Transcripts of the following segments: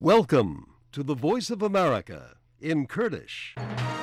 Welcome to the Voice of America in Kurdish.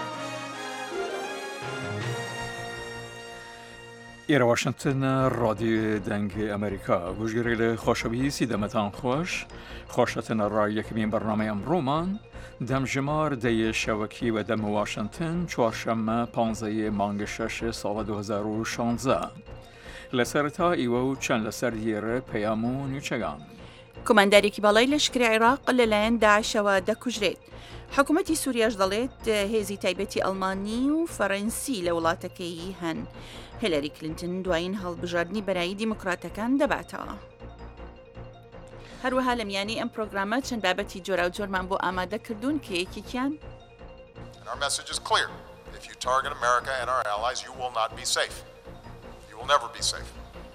إلى واشنطن راديو دنگ أمريكا گوشگیری خوشبیسی دمتان خوشتن را یکمین برنامه امرومان دم جمار دی شوکی و دم واشنطن چهارشنبه 15 مانگ 6 سال 2016 لسرتا ایو چند لسر دیره پیامو نیچگان کۆماندارێکی باڵای لەشکری عێراق لەلایەن داعشەوە دەکوژرێت. حکوومەتی سووریاش دەڵێت هێزی تایبەتی ئەڵمانی و فەڕەنسی لە وڵاتەکەی هەن. هیلاری کلینتن دوایین هەڵبژاردننی بەرایی دیموکراتەکان دەباتەوە. هەروەها لە میانەی ئەم پرۆگرامە چەند بابەتی جۆرا و جۆرمان بۆ ئامادە کردوون کە یەکێکیان Our message is clear. If you target America and our allies, you will not be safe. You will never be safe.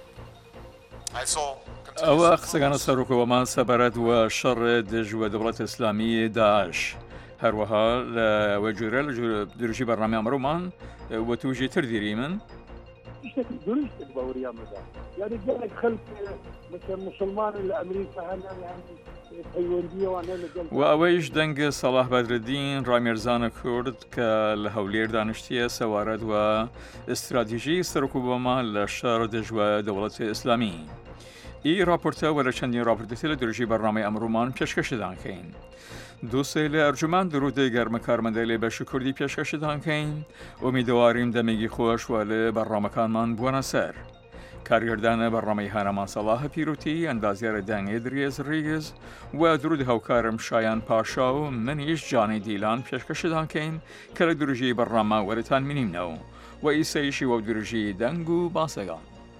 ئەوە قسەکانە سەرۆکەوەمان سەبارەت و شەڕ دژوە دەوڵەت ئیسلامی داعش هەروەها لە جۆرە لە دروشی بەرنامە ئەمڕۆمان وە تووژی تر دیری من درست باوریامەدا یعنی گەلێک خەڵک مثل مسلمان لە ئەمریکا هەنا پەیوەندیەوانە لەگەڵ و ئەوەیش دەنگ سەلاح بەدرەدین ڕامێرزانە کورد کە لە هەولێر دانیشتیە سەوارەت و ئستراتیژی سەرۆکوەمان لە شەڕ دژوە دەوڵەت ئیسلامی ئی راپۆرتە وە لە چەندین راپۆرتێتی لە دروژی بەرنامەی ئەمڕۆمان پێشکەشدانکەین دووسێ لە ئەرجومان درودەی گەرمە کارمەندەی لێ بەشی کوردی پێشکەشدانکەین ئومیدواریم دەمێگی خۆش و لە بەرنامەکانمان بوونە سەر کارگردانە بەرنامەی هانەمان سەڵاهە پیرۆتی ئەندازیارە دانگێ درێز ڕیگز و درود هاوکارم شایان پاشا و منیش جانی دیلان پێشکەشدانکەین کە لە دروژی بەرنامە وەرتان منیمنەوە و ئیسەیشی وە دروژی دەنگ و باسەگان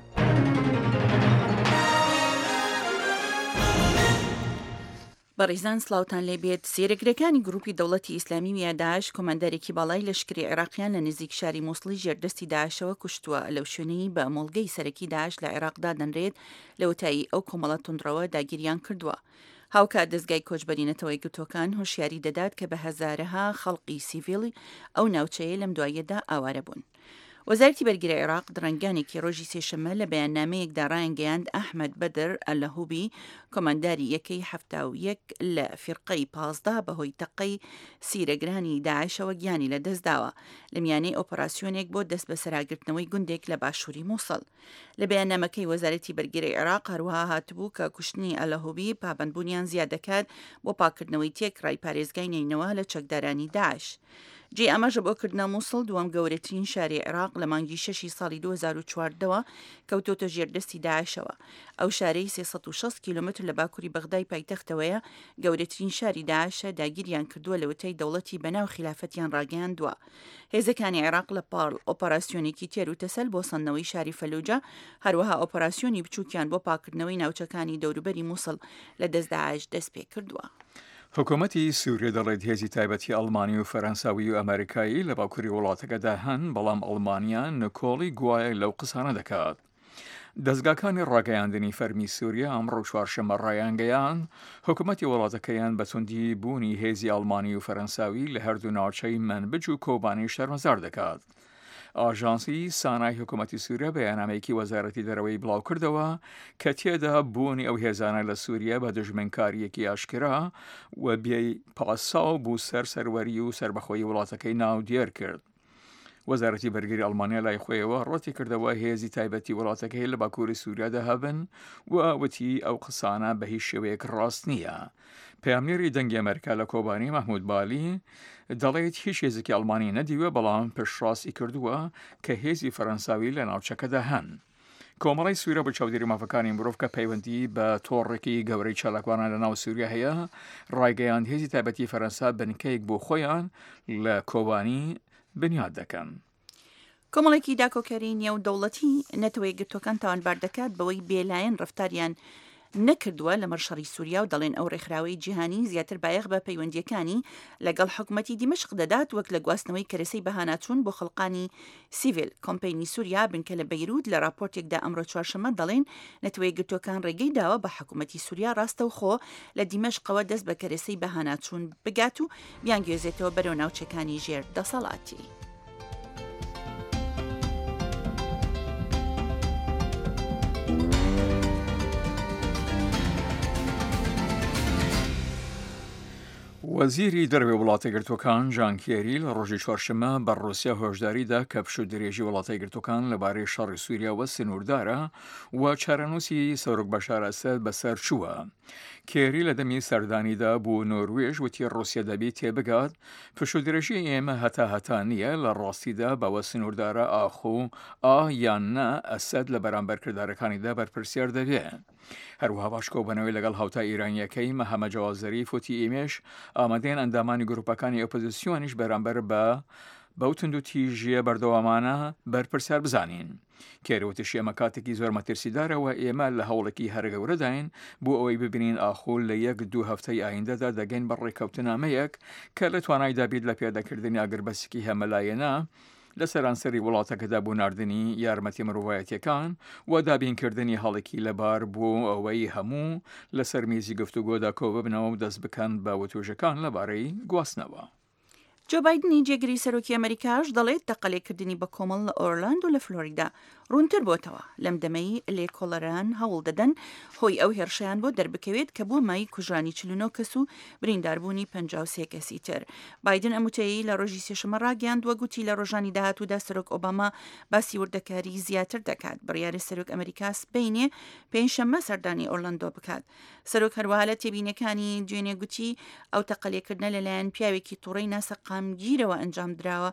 بەڕێزان سلااوان لێبێت سێرەگرەکانی گروپی دەوڵەتی ئیسلامی ویا داعش کۆماندارێکی باڵای لەشکری عێراقیان لە نزیک شاری مووسڵی ژێردەستی داعشەوە کوشتووە لەو شوێنەی بە مۆڵگەی سەرەکی داعش لە عێراقدا دەنرێت لە وتایی ئەو کۆمەڵە توندڕەوە داگیریان کردووە. هاوکات دەستگای کۆچبەرینەتەوەی گوتۆکان هۆشیاری دەدات کە بە هەزارەها خەڵقی سیڤیڵی ئەو ناوچەیە لەم دوایەدا ئاوارە بوون. وەزارەتی بەرگری عێراق درەنگانێکی ڕۆژی سێشەممە لە بەیاننامەیەکدا ڕایانگەیاند ئەحمەد بەدر ئەلەهوبی کۆمانداری یەکەی 71 لە فیرقەی 15 بەهۆی تەقەی سیرەگرانی داعشەوە گیانی لە دەستداوە لە میانەی ئۆپەراسیۆنێک بۆ دەست بە سەراگرتنەوەی گوندێک لە باشووری مووسڵ. لە بەیاننامەکەی وەزارەتی بەرگری عێراق هەروەها هاتبوو کە کوشتنی ئەلەهوبی پابەندبوونیان زیاد دەکات بۆ پاکردنەوەی تێکڕای پارێزگای نینەوە لە چەکدارانی داعش. جێ ئەمەژە بۆ کردنە مووسڵ دووەم گەورەترین شاری عێراق لە مانگی 6 ساڵی 2014ەوە کەوتۆتە ژێردەستی داعشەوە. ئەو شارەی 360 کیلومتر لە باکووری بەغدای پایتەختەوەیە گەورەترین شاری داعشە داگیریان کردووە لە وتەی دەوڵەتی بەناو خلافەتیان ڕاگەیاندووە. هێزەکانی عێراق لە پاڵ ئۆپەراسیۆنێکی تێر و تەسەل بۆ سەندنەوەی شاری فەلوجە هەروەها ئۆپەراسیۆنی بچووکیان بۆ پاکردنەوەی ناوچەکانی دەوروبەری مووسڵ لە دەست داعش دەست پێ کردووە. حکوومەتی سووریا دەڵێت هێزی تایبەتی ئەڵمانی و فەرەنساوی و ئەمریکایی لە باکووری وڵاتەکەدا هەن بەڵام ئەڵمانیا نکۆڵی گوایە لەو قسانە دەکات. دەستگاکانی ڕاگەیاندنی فەرمی سووریا ئەمڕۆ چوارشەممە ڕایانگەیان حکوومەتی وڵاتەکەیان بەتوندی بوونی هێزی ئەڵمانی و فەرەنساوی لە هەردوو ناوچەی منبج و کۆبانی شەرمەزار دەکات. ئاژانسی سانای حکوومەتی سووریا بەیاننامەیەکی وەزارەتی دەرەوەی بڵاو کردەوە کە تێدا بوونی ئەو هێزانە لە سووریا بە دژمنکاریەکی ئاشکرا و بێ پاساو بوو سەروەری و سربەخۆی وڵاتەکەی ناو دیێر کرد. وەزارەتی بەرگری ئەڵمانیا لای خۆیەوە ڕەتی کردەوە هێزی تایبەتی وڵاتەکەی لە باکووری سووریادا هەبن و وتی ئەو قسانە بە هیچ شێوەیەک ڕاست نییە. پەیامنێری دەنگی ئەمریکا لە کۆبانی مەحموود بالی دەڵێت هیچ هێزێکی ئەڵمانی نەدیوە بەڵام پشتڕاستی کردووە کە هێزی فەرەنساوی لە ناوچەکەدا هەن. کۆمەڵی سووریا بە چاودێری مافەکانی مرۆڤ کە پەیوەندی بە تۆڕێکی گەورەی چالاکوانە لە ناو سووریا هەیە ڕایگەیاند هێزی تایبەتی فەرەنسا بنکەیەک بۆ خۆیان لە کۆبانی بنیاد دەکەن. کۆمەڵێکی داکۆکاری نێو دەوڵەتی نەتەوەی گرتوەکان تاوانبار دەکات بەوەی بێلایەن ڕفتاریان نەکردووە لە مەرشەڕی سووریا و دەڵێن ئەو ڕێکخراوەی جیهانی زیاتر بایەخ بە پەیوەندیەکانی لەگەڵ حکوومەتی دیمەشق دەدات وەک لە گواستنەوەی کەرەسەی بەهاناچوون بۆ خەڵقانی سیڤیل. کۆمپەینی سووریا بنکە لە بەیروود لە راپۆرتێکدا ئەمڕۆ چوارشەممە دەڵێن نەتەوەی گرتوەکان ڕێگەی داوە بە حکوومەتی سووریا ڕاستەوخۆ لە دیمەشقەوە دەست بە کەرەسەی بەهاناچوون بگات و بیانگوێزێتەوە بەرەو ناوچەکانی ژێر دەسەڵاتی. وەزیری دەرەوەی وڵاتە گرتوەکان ژان کێری لە ڕۆژی چوارشەممە بە ڕووسیا هۆشداریدا کە پشت و درێژی وڵاتای گرتوەکان لەبارەی شەڕی سووریا وە سنووردارە و چارەنووسی سەرۆک بەشار ئەسەد بەسەر چووە. کێری لە دەمی سەردانیدا بۆ نۆروێژ وتی ڕووسیا دەبێت تێبگات پشت و درێژی ئێمە هەتا نییە لە ڕاستیدا بەوە سنووردارە ئاخۆ یان نا ئەسەد لە بەرامبەر کردارەکانیدا بەرپرسیار دەبێت. هەروەها باشکۆبنەوەی لەگەڵ هاوتا ئیرانیەکەی مەحەممەد جاواد زەریف وتی ئێمێش ئامادەیان ئەندامانی گروپەکانی ئۆپۆزیسیۆنیش بەرامبەر بەو تند و تیژیە بەردەوامانە بەرپرسیار بزانین. کێرەوەتیش ئێمە کاتێکی زۆر مەترسیدارەوە ئێمە لە هەوڵێکی هەرگەورەداین بۆ ئەوەی ببینین ئاخۆ لە 1-2 هەفتەی ئایندەدا دەگەین بە ڕێکەوتنامەیەک کە لە توانای دابێت لە پێدەکردنی ئاگربەسێکی هەمەلایەنە لە سەرانسەری وڵاتەکەدا بۆ ناردنی یارمەتی مرۆڤایەتیەکان و دابینکردنی هەڵێکی لەبار بۆ ئەوەی هەموو لەسەر میزی گفتوگۆدا کۆ ببنەوە و دەست بکەن بە وتوژەکان لەبارەی گواستنەوە. جۆ بایدنی جێگری سەرۆکی ئەمریکاش دەڵێت تەقەلێکردنی بە کۆمەڵ لە ئۆرلاند و لە فلۆریدا ڕوونتر بۆتەوە لەم دەمەی لێکۆڵەران هەوڵ دەدەن هۆی ئەو هێرشیان بۆ دەربکەوێت کە بۆ مای کوژانی 49 کەس و برینداربوونی 53 کەسی تر. بایدن ئەموتەیی لە ڕۆژی سێشەمە ڕاگەاندووە گوتی لە ڕۆژانی داهاتوودا سەرۆک ئۆباما باسی وردەکاری زیاتر دەکات. بڕیاری سەرۆک ئەمریکاس بینێ پێنجشەممە سەردانی ئۆرلاندۆ بکات. سەرۆک هەروەها لە تێبینەکانی دوێنێ گوتی ئەو تەقەلێکردنە لەلایەن پیاوێکی تووڕەی ناسەقامگیرەوە ئەنجام درراوە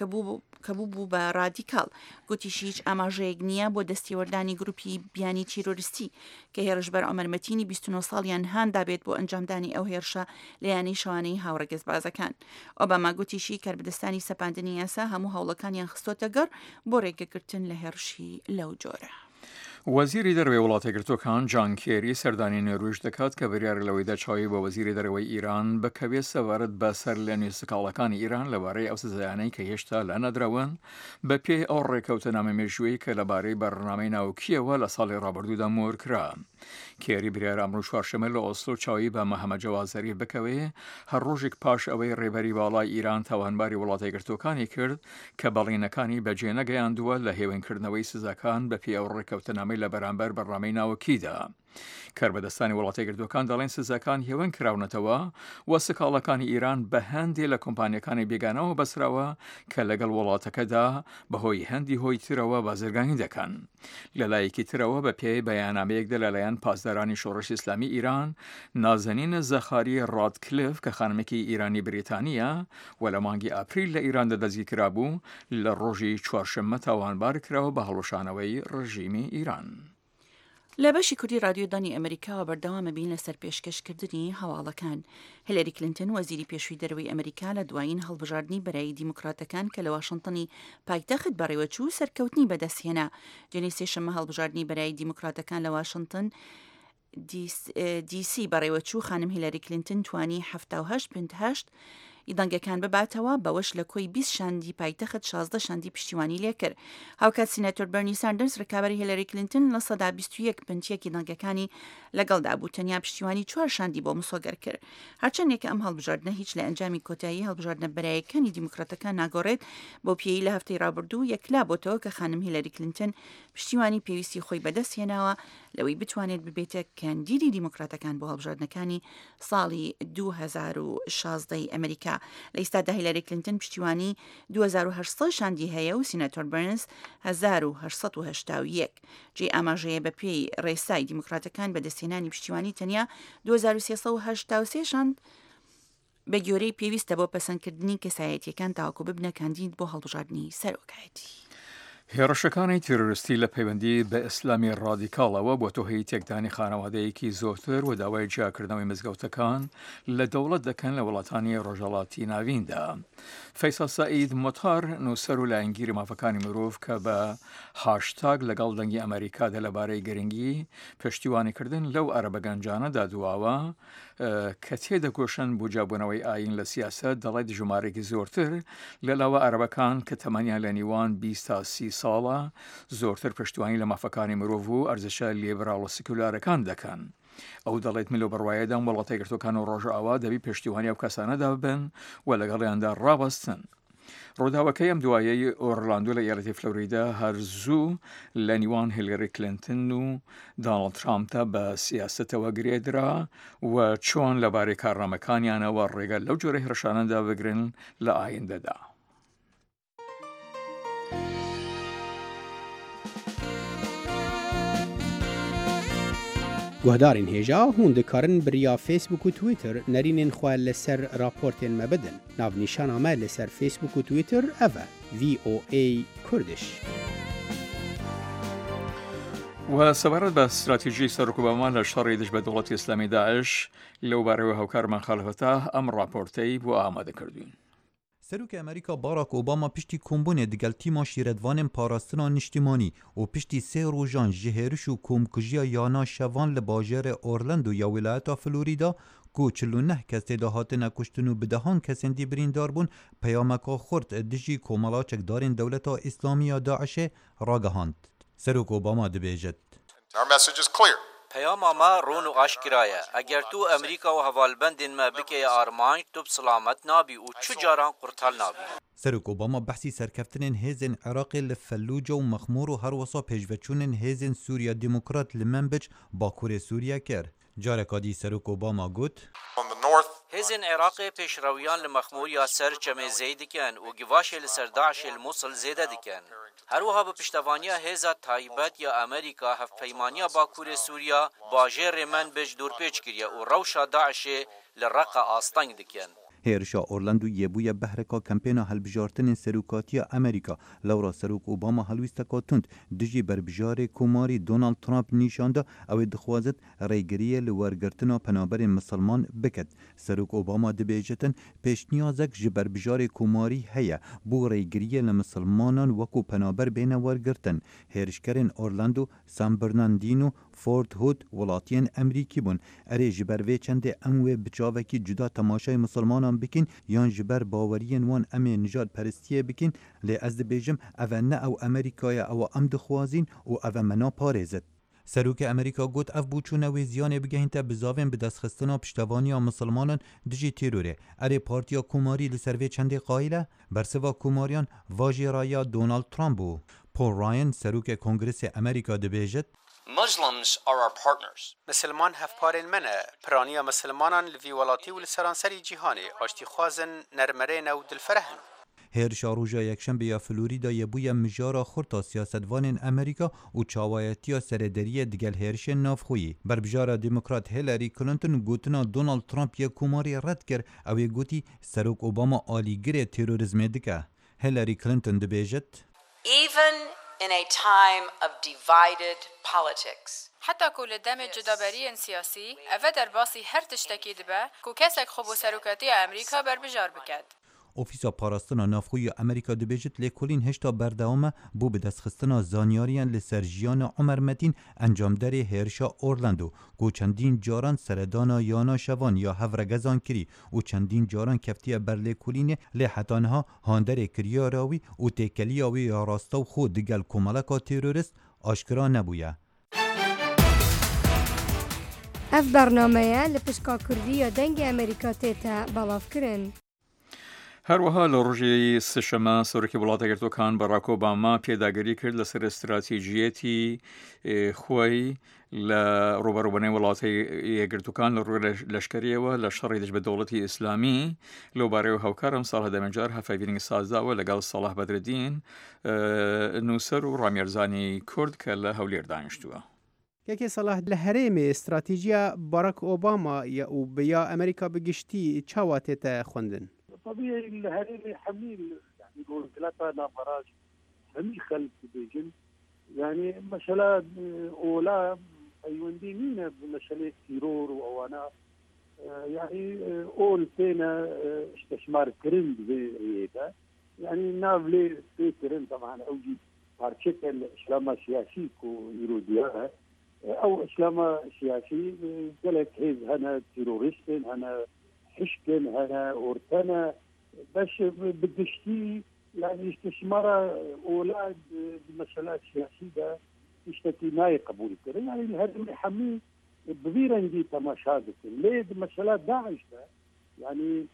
کە بوو بە ڕادیکاڵ. گوتیش هیچ ئاماژەیەک نییە بۆ دەستێوەردانی گروپی بیانی تیرۆریستی کە هێرشبەر ئەمەرمەتینی 29 ساڵیان هاندابێت بۆ ئەنجامدانی ئەو هێرشە لەیانەی شەوانەی هاوڕێگەز بازەکان. ئۆباما گوتیشی کاربدەستانی سەپاندنی یاسا هەموو هەوڵەکانیان خستۆتە گەڕ بۆ ڕێگەگرتن لە هێرشی لەو جۆرە. وەزیری دەرەوەی وڵاتە گرتوەکان ژان کێری سەردانی نێروێژ دەکات کە بڕیار لەوەیدا چاوی بە وەزیری دەرەوەی ئیران بکەوێت سەوارت بەسەر لە نوێسکاڵەکانی ئیران لەبارەی ئەو سزایانەی کە هێشتا لە نەدراون بە پێی ئەو ڕێکەوتنامە مێژووی کە لەبارەی بەڕنامەی ناوکیەوە لە ساڵی ڕابردوودا مۆرکرا. کێری بریار ئەمڕۆ چوارشەممە لە ئۆسلۆ چاوی بە مەحەممەد جاواد زەریف بکەوێ هەر ڕۆژێک پاش ئەوەی ڕێبەری باڵای ئیران تاوانباری وڵاتە گرتوەکانی کرد کە بەڵینەکانی بەجێ نەگەیاندووە لە هێوێنکردنەوەی سزاکان بە پێی ئەو ڕێکەوتنامەی لە بەرامبەر بەڕامەی ناوکیدا. کاربەدەستانی وڵاتی گردوەکان دەڵێن سزاکان هێوەن کراونەتەوە و سکاڵەکانی ئیران بە هەندێ لە کۆمپانیەکانی بێگانەوە بەسراوە کە لەگەڵ وڵاتەکەدا بەهۆی هەندی هۆی ترەوە بازرگانی دەکەن. لە لایەکی ترەوە بە پێی بەیانامەیەکدا لەلایەن پاسدارانی شۆڕشی ئیسلامی ئیران نازەنین زەخاری ڕادکلف کە خانمێکی ئیرانی بریتانیە و لە مانگی ئاپریل لە ئیراندا دەستگیر کرابوو لە ڕۆژی چوارشەممە تاوانبار کراوە بە هەڵۆشانەوەی ڕژیمی ئیران. لە بەشی کوردی رادیۆدانی ئەمریکاوە بەردەوامە بین لەسەر پێشکەشکردنی هەواڵەکان. هیلاری کلینتن وەزیری پێشووی دەرەوەی ئەمریکا لە دوایین هەڵبژاردننی بەرەی دیموکراتەکان کە لە واشنتنی پایتەخت بەڕێوەچوو سەرکەوتنی بەدەستهێنا. دوێنێ سێشەممە هەڵبژاردننی بەرەی دیموکراتەکان لە واشنتن دیسی بەڕێوەچوو خانم هیلاری کلینتن توانی 78 ئیدەنگەکان بباتەوە بەوەش لە کۆی 20 شاندی پایتەخت 16 شاندی پشتیوانی لێکرد. هاوکات سیناتۆر بەرنی ساندرز ڕکابەری هیلاری کلینتن لە سەدا 21 پنتیەکی دەنگەکانی لەگەڵدا بوو تەنیا پشتیوانی 4 شاندی بۆ مسۆگەر کرد. هەرچەندێک ئەم هەڵبژاردنە هیچ لە ئەنجامی کۆتایی هەڵبژاردنە بەرایەکانی دیموکراتەکان ناگۆڕێت بۆ پێی لە هەفتەی ڕابردوو یەکلا بۆتەوە کە خانم هیلاری کلینتن پشتیوانی پێویستی خۆی بەدەست هێناوە لەوەی بتوانێت ببێتە کاندیدی دیموکراتەکان بۆ هەڵبژاردنەکانی ساڵی 2016 ئەمریکا. لە ئێستادا هیلاری کلینتن پشتیوانی 2800 شاندی هەیە و سیناتۆر بەرنز 1881. جێ ئاماژەیە بە پێی ڕێسای دیموکراتەکان بەدەستهێنانی پشتیوانی تەنیا 2383 شاند بە گۆرەی پێویستە بۆ پەسەندکردنی کەسایەتیەکان تاواکو ببنە کاندید بۆ هەڵبژاردننی سەرۆکایەتی. هێرشەکانی تیرۆریستی لە پەیوەندی بە ئیسلامی ڕادیکاڵەوە بۆ تۆهەی تێکدانی خانەوادەیەکی زۆرتر و داوای جیاکردنەوەی مزگەوتەکان لە دەوڵەت دەکەن لە وڵاتانی ڕۆژهەڵاتی ناویندا. فەیسەڵ سەعید موتار نووسەر و لایەنگیری مافەکانی مرۆڤ کە بە هاشتاگ لەگەڵ دەنگی ئەمریکادا لەبارەی گرنگی پشتیوانیکردن لەو عەرەبە گەنجانەدا دواوە کە تێدەگۆشن بۆ جابوونەوەی ئاین لە سیاسەت دەڵێت ژمارێکی زۆرتر لەلاوە عەرەبەکان کە تەمەنیان لە نیوان 20 تا 30 ساڵە زۆرتر پشتیوانی لە مافەکانی مرۆڤ و ئەرزشە لێبراڵ و سکولارەکان دەکەن. ئەو دەڵێت میلۆ بڕوایەدان وڵاتە گرتوەکان و ڕۆژئاوا دەبی پشتیوانی ئەو کەسانەدا ببن و لەگەڵیاندا ڕابەستن. ڕووداوەکەی ئەم دوایەی ئۆرلاندۆ لە ئێرەتی فلۆریدا هەرزوو لە نیوان هیلاری کلینتن و دۆناڵد ترامپە بە سیاسەتەوە گرێدرا و چۆن لەبارەی کارنامەکانیانەوە ڕێگە لەو جۆرە هێرشانەدا بگرن لە ئایندەدا. گوهدارین هێژا هون دikarin biriya Facebook و Twitter nerînên xwe li ser raportên me bidin. Navnîşana me li ser Facebook û Twitter ev e VOA Kurdish. و سەبارەت بە استراتیژی سەرۆکۆباما لە شەڕی دژ بە دەوڵەتی ئیسلامی داعش لەو بارەوە هاوکارمان خەلفەتە ئەم راپۆرتەی بۆ ئامادە کردوین. سروک امریکا باراک اوباما پشتی کمبونه دگل تیما شیردوان پاراستنا نشتیمانی و پشتی 3 روزان جهرش و کمکجیا یانا شوان لباجر اورلندو یا ولایت فلوریدا کو 49 کس تداهات نکشتن و بدهان کسندی بریندار بون پیامکا خورد دجی کمالا چکدارین دولت اسلامی داعش راگهاند. سروک اوباما دبیجد Our message is clear. پیام ما رون و آشکرایه اگر تو امریکا و حوالبندین ما بکی آرمان تو بسلامت نابی و چو جاران قرطال نابی. سروک اوباما بحثی سرکفتنین هیزن عراق لفلوجه و مخمور و هر وصا پیشوچونین هیزن سوریا دموکرات لمنبج باکور سوریا کرد. جارکادی سروک اوباما گوت هیزن عراق پیشرویان لمخمور یا سر چمه زید کن و گواش لسر داعش الموصل زیده دکن. هر وها به پشتوانیا هیزا تایبت یا امریکا هف پیمانیا باکور سوریا باجر من بج دور پیچ کریا و روشا داعش لرقا آستنگ دکن. هێرشا ئۆرلند و یێبوویە بەهرەکە کەمپێنە هەلبژارتنên سەرۆکاتیە ئەمریکا لەورا سەرۆک ئۆباما هەلویستەکە تند دژی بەربژارê کۆماری دۆناڵد ترامپ نیشاندا ئەوێ دخوازت ڕێگریە لە وەرگرتنا پەنابەرên مسلمان بکەت. سەرۆک ئۆباما دەبێژێتن پێشنیازێک ji بەربژارê کۆماری هەیە بۆ ڕێگریە لە مسلمانان وەکو پەنابەر بێنە وەرگرتن. هێرشکەرên ئۆرلند و سان برناردینۆ و فۆرت هود وڵاتیان ئەمریکی بوون. ئەرێ ji ber vê çendê em wê bi çavekî cuda temaşayê مسلمانان بکن یان جبر باوریین وان امی نجات پرستیه بکن لی از دبیجم اوه نه او امریکای او ام دخوازین و اوه منا پارێزت. سروک امریکا گوت اف بوچونه و زیانه بگهین تا بزاوین به دستخستنا پشتوانی مسلمانان دجی تیروره. اره پارتیا کوماری لسروی چنده قایله برسوا کوماریان واجی رایا دونالد ترامپو. پول راین سروک کنگرس امریکا دبیجت Muslims are our partners. مسلمان هفپارین منه پرانیا مسلمانان لوی ولاتی و لسرانسری جیهانی آشتی خوازن نرمرین و دلفرهن. هێرشا ڕۆژە یەکشەمبە یا فلوریدا یەبوویە مژارە خورتا سیاسەتوانên ئەمریکا و چاوایەتیە سەرێدەریە دیگەل هێرشên نافخۆیی. بەربژارە دیموکرات هیلاری کلینتن گوتنا دۆناڵد ترامپ یە کوماری ڕەت کرد ئەوێ گوتی سەرۆک ئۆباما ئالیگرێ تێرۆریزمê dike. هیلاری کلینتن دەبێژێت Even in a time of divided politics. حتی کل دم جدابری سیاسی اوه در باسی هر تشتکی دبه که کسک خوب و سروکاتی امریکا بربجار بکد. اوفیسا پاراستنا نافخوی امریکا دبیجت لیکولین هشتا بردوامه بو به دستخستنا زانیاریان لسرجیان عمر متین انجامداری هێرشا ئۆرلندۆ گو چندین جاران سردانا یانا شوان یا هەورەگەزان کری و چندین جاران کفتیە بەرلێکولینێ لێ حتانها هاندەرێ کریە راوی و تێکەلیاوی یا ڕاستە و خۆ دگەل کۆمەڵەکا تێرۆریست ئاشکرا نەبوویە. اف برنامه لپشکا کردی یا دنگ امریکا تیتا بلاف کرن. هەروەها لە ڕۆژی سشەمە سەرۆکی وڵاتە یەکگرتووەکان باراک ئۆباما پێداگیری کرد لەسەر استراتیژیەتی خۆی لە ڕوبەڕووبوونەوەی وڵاتە یەکگرتووەکان لە ڕووی لەشکریەوە لە شەڕی دژ بە دەوڵەتی ئیسلامی لەو بارەوە هاوکارم ساڵە دەمەجار هەفاویرنگی سازداوە لەگەڵ سەڵاح بەدرەدین نووسەر و ڕامیێرزانی کورد کە لە هەولێر دانیشتووە. یەکێ سەڵاح لە هەرێمێ استراتیژیا باراک ئۆباما و بیا ئەمریکا بگشتی چاوا تێتە خوندن. طبيعي الهريري حميل يعني يقول 3 نفرات حميل خلف بيجن يعني مسألة أولى أيوندينينا بمسألة تيرور وأوانا يعني أول فينا استثمار كريم بهيدا يعني نافلي في كريم طبعا أوجي بارشكل إسلام سياسي كو يروديها أو إسلام سياسي قالك هيز هنا تيروريستين هنا حشكن هنا أورتنا باش بدشتي يعني استثمار أولاد بمسألة سياسية يشتكي ما يقبول كده يعني الهدم يحمي بغير عندي تماشاك ليه بمسألة داعش ده يعني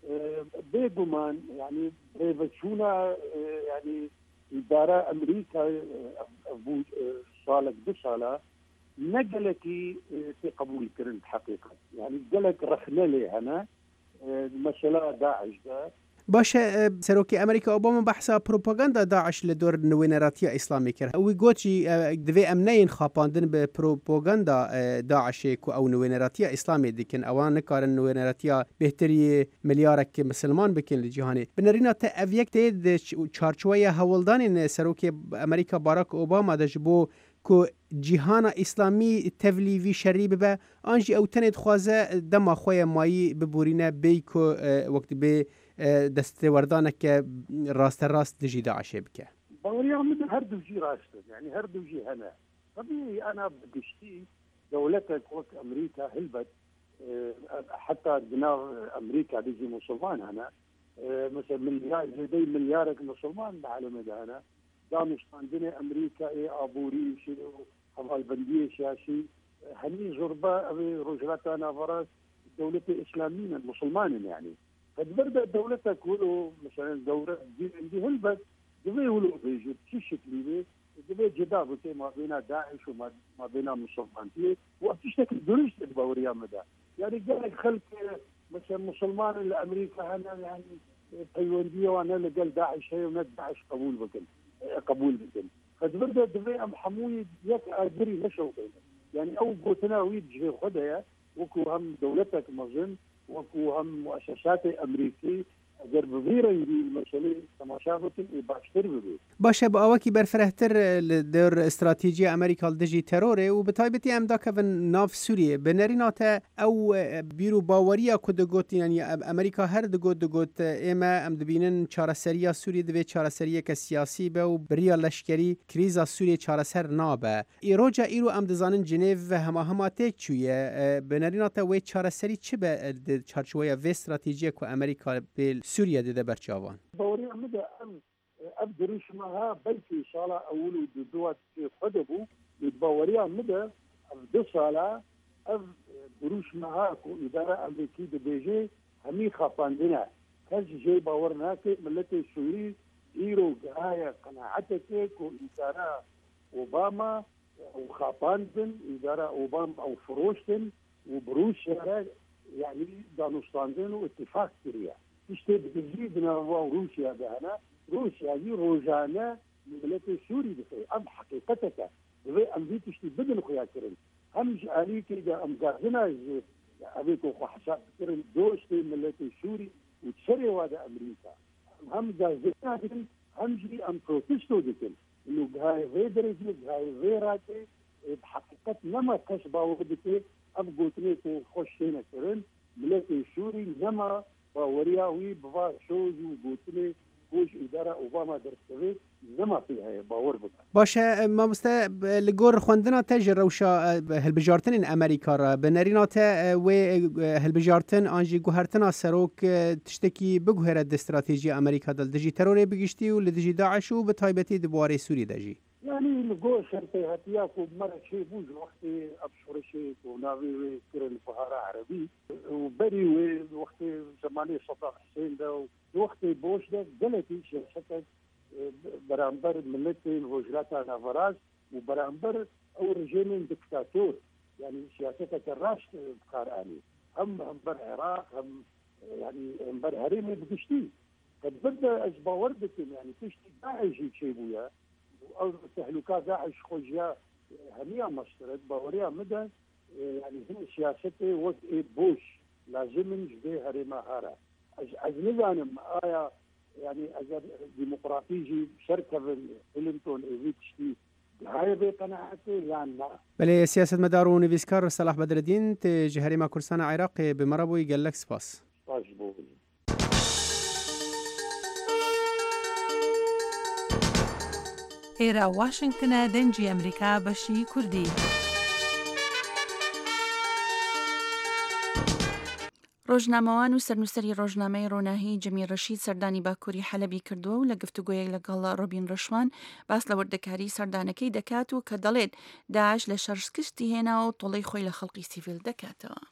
بێگومان ینی برێڤچوونە ینی ئیدارە ئەمریکا بوو ساڵێک دو ساڵە نەگەلێکی پێ قبولکردن حقیقت ینی گەلێک رەخنە لێ هەنا مەسەلا داعشدا باشە سەرۆکی ئەمریکا ئۆباما بەحسا پروپاگاندا داعش لە دۆر نوێنەراتیە ئیسلامی کرد ئەوی گۆچی دەوێ ئەم نەین خاپاندن بە پروپاگاندا داعشێک و ئەو نوێنەراتیە ئیسلامی دیکن ئەوان نکارن نوێنەراتیە بهتری ملیارێک مسلمان بکن لە جیهانی بنەرینە تە ئەڤ یەک تێ چارچوەیە هەوڵدانین سەرۆکی ئەمریکا باراک ئۆباما دەژ بۆ کو جیهانا ئیسلامی تەڤلیڤی شەری ببە ئانژی ئەو تەنێت خوازە دەما خۆیە مایی ببورینە بێی کۆ وەکت بێ دەستێوەردانێکە ڕاستە ڕاست دژی داعشێ بکە باوەریان من هەردووجی ڕاستن ینی هەردووجی هەنە طبيعي أنا بقشتي دولتك وك أمريكا هلبت حتى جناح أمريكا بيجي مسلمان هنا مثلا مليار زي مليارك مسلمان معلومة ده هنا دامش عندنا أمريكا أبوري شيء حوال بندية شيء هني زربة رجلتنا فرس دولة إسلامية مسلمان يعني فبرد دولتك ولو مثلا دولة دي هلبت دبي ولو بيجي شو شكلي دبي جداب ما بين داعش وما بين مسلمانية وأتشتكي درجة البورية مدى يعني قال خلق مثلا مسلمان لأمريكا هنا يعني تايواندية وأنا قال داعش هي وند داعش قبول بكل فدبرد دبي أم حموي يك أجري نشوا يعني أو قوتنا ويجي خدها وكو هم دولتك مظن وكو هم مؤسسات أمريكية اگر ببیره المسئله تماشاغتن باشتر ببید باشه با اوکی برفرهتر در استراتیجی امریکا دژی تروره و به تایبتی ام دا کون ناف سوریه بنرینات او بیرو باوریا کد گوت یعنی امریکا هر دگوت اما ام دبینن چارەسەریya سوریه دوی چارەسەریه که سیاسی به و بریا لشکری کریزا سوریه چارەسەر نابه ایروجا ایرو ام دزانن جنیو و همه تک چویه بنرینات وی چارەسەری چه به چارچوبه و استراتیجی که امریکا به سوريا دي برشاوان بوري مدى أبدرش معها بلكي إن شاء الله أولو دوات في خدبو يتبوريها مدى أبدو صالة أبدرش معها كو إدارة أمريكية دي بيجي همي خافاندنا كاش جاي باورناك ملتي سوري إيرو جاية قناعتك كو إدارة أوباما وخافاندن إدارة أوباما أو فروشتن وبروش يعني دانوستاندن واتفاق سوريا işte bizimle Rusya dahana Rusya'yı rojana milleti Suriye de am hakikaten ve amdit işte بدن خياكرن هم عليك اذا ام قاعدنا ابيكو حساب كرن دوست ملتي سوري وتشري ودا امريكا هم قاعدين هم جي ام بروتستو دكن انه هاي غير هاي غيراتي بحقيقه لما كسبوا ودكي ابغوتني خوشينا كرن ملتي سوري لما باورياوي بوا شوز وقوتني وش إدارة أوباما درستوي نما فيها باور بك باشه ما مستا لجور خواندنا تجر روشا هالبجارتن أمريكا را بنرينات و هالبجارتن أنجي جوهرتنا سروك تشتكي بجوهر الاستراتيجية أمريكا دل دجي تروري بجشتي ولدجي داعش وبتايبتي دبواري سوري دجي يعني لجور شرطي هتياكو مرة شيء بوج وقت أبشر شيء ونافي كرن البحارة عربي وبري وقت زماني صدام حسين ده وقت بوش ده قلتي شرطك برامبر ملتي الوجرات نافراز وبرامبر أو رجيم دكتاتور يعني سياستك الراش بقاراني هم بر عراق هم يعني بر هريمي بقشتي قد بدأ أجباوردك يعني تشتي داعش يتشيبويا أو تهلكات داعش خوجيا همية مشترك باوريا مدى يعني هي سياستي وقت بوش لازم نجدي هريما هارا أجنبان آية يعني أجر ديمقراطيجي شركة كلينتون إيفيتشتي هاي بقناعتي يعني بله سياسة مدار و نویسکار صلاح بدرالدین تجه هريما كردستان عراق بمربوي قال لك سپاس ئێرە واشنگتنە دەنجی ئەمریکا بەشی کوردی. ڕۆژنامەوان و سەرنووسەری ڕۆژنامەی ڕۆناهی جەمی ڕەشید سەردانی باکووری حەلەبی کردووە و لە گفتوگۆیەک لەگەڵ ڕۆبین ڕەشوان باس لە وردەکاری سەردانەکەی دەکات و کە دەڵێت داعش لە شەڕسکشتی هێناوە و تۆڵەی خۆی لە خەڵکی سیڤیل دەکاتەوە.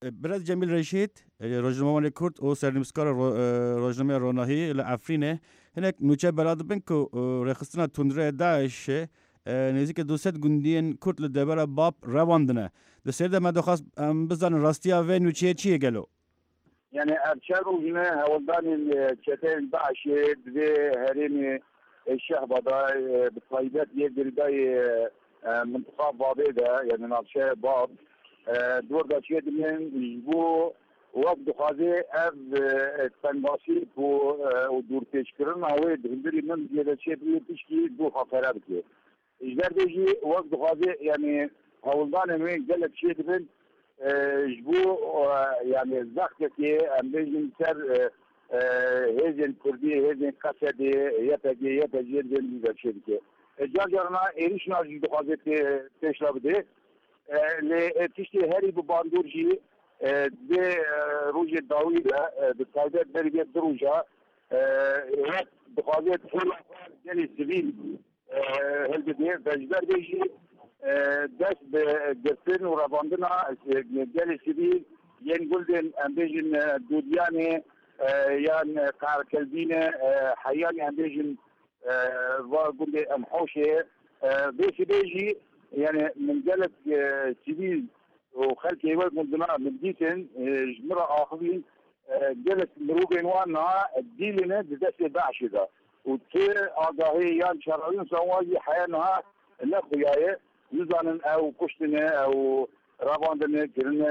برز جمیل رشید روزنامه‌نگار کرد و سرنوشتکار روزنامه روناهی لعفرینه هناك نوچه براد بنکو رخصتنا تندره داعش نزدیک 200 گوندین کرد لدبر باب رواندنه دسته ما دخواست بزن راستیا و نوچه چیه گلو يعني ابشروا هنا هولدان الشتين داعش بذي هرمي الشهبة بالطيبات يقدر داي منطقة بابيدة يعني نابشة باب دور داشية دمين يجبو وقت خازي اف تنباسي ودور تشكرن هاوي دهندري من زيادة شيء بيشكي دور خفرة بكي اجدار بيجي وقت خازي يعني هولدان وين قلت شيء دمين جبو يعني زختي امبيجن سر هيزن كردي هيزن قصدي يتجي دين بشركه جاجرنا ايريشنا جدو خازي تشربدي ل تشتي هاري بباندورجي دي روج داويدا بالتايدات بريد دروجا وقت بخازي تقول يعني سيفيل هلبدي فجدار بيجي دست بجرتن وراباندنا جالي سيفيل ين قلدن امبيجن دودياني يان قاركلبينه حياني امبيجن وقلدن امحوشه بيجي يعني من جالك سيفيل وخلك يوجد مدنا مديتن جمرة آخرين جلس مروجين وانا الديلنا بدأت داعش ده وتصير آجاهي يعني شرعين سواجي حيانها الأخوياء نزانن أو كشتنا أو راباندنا كرنا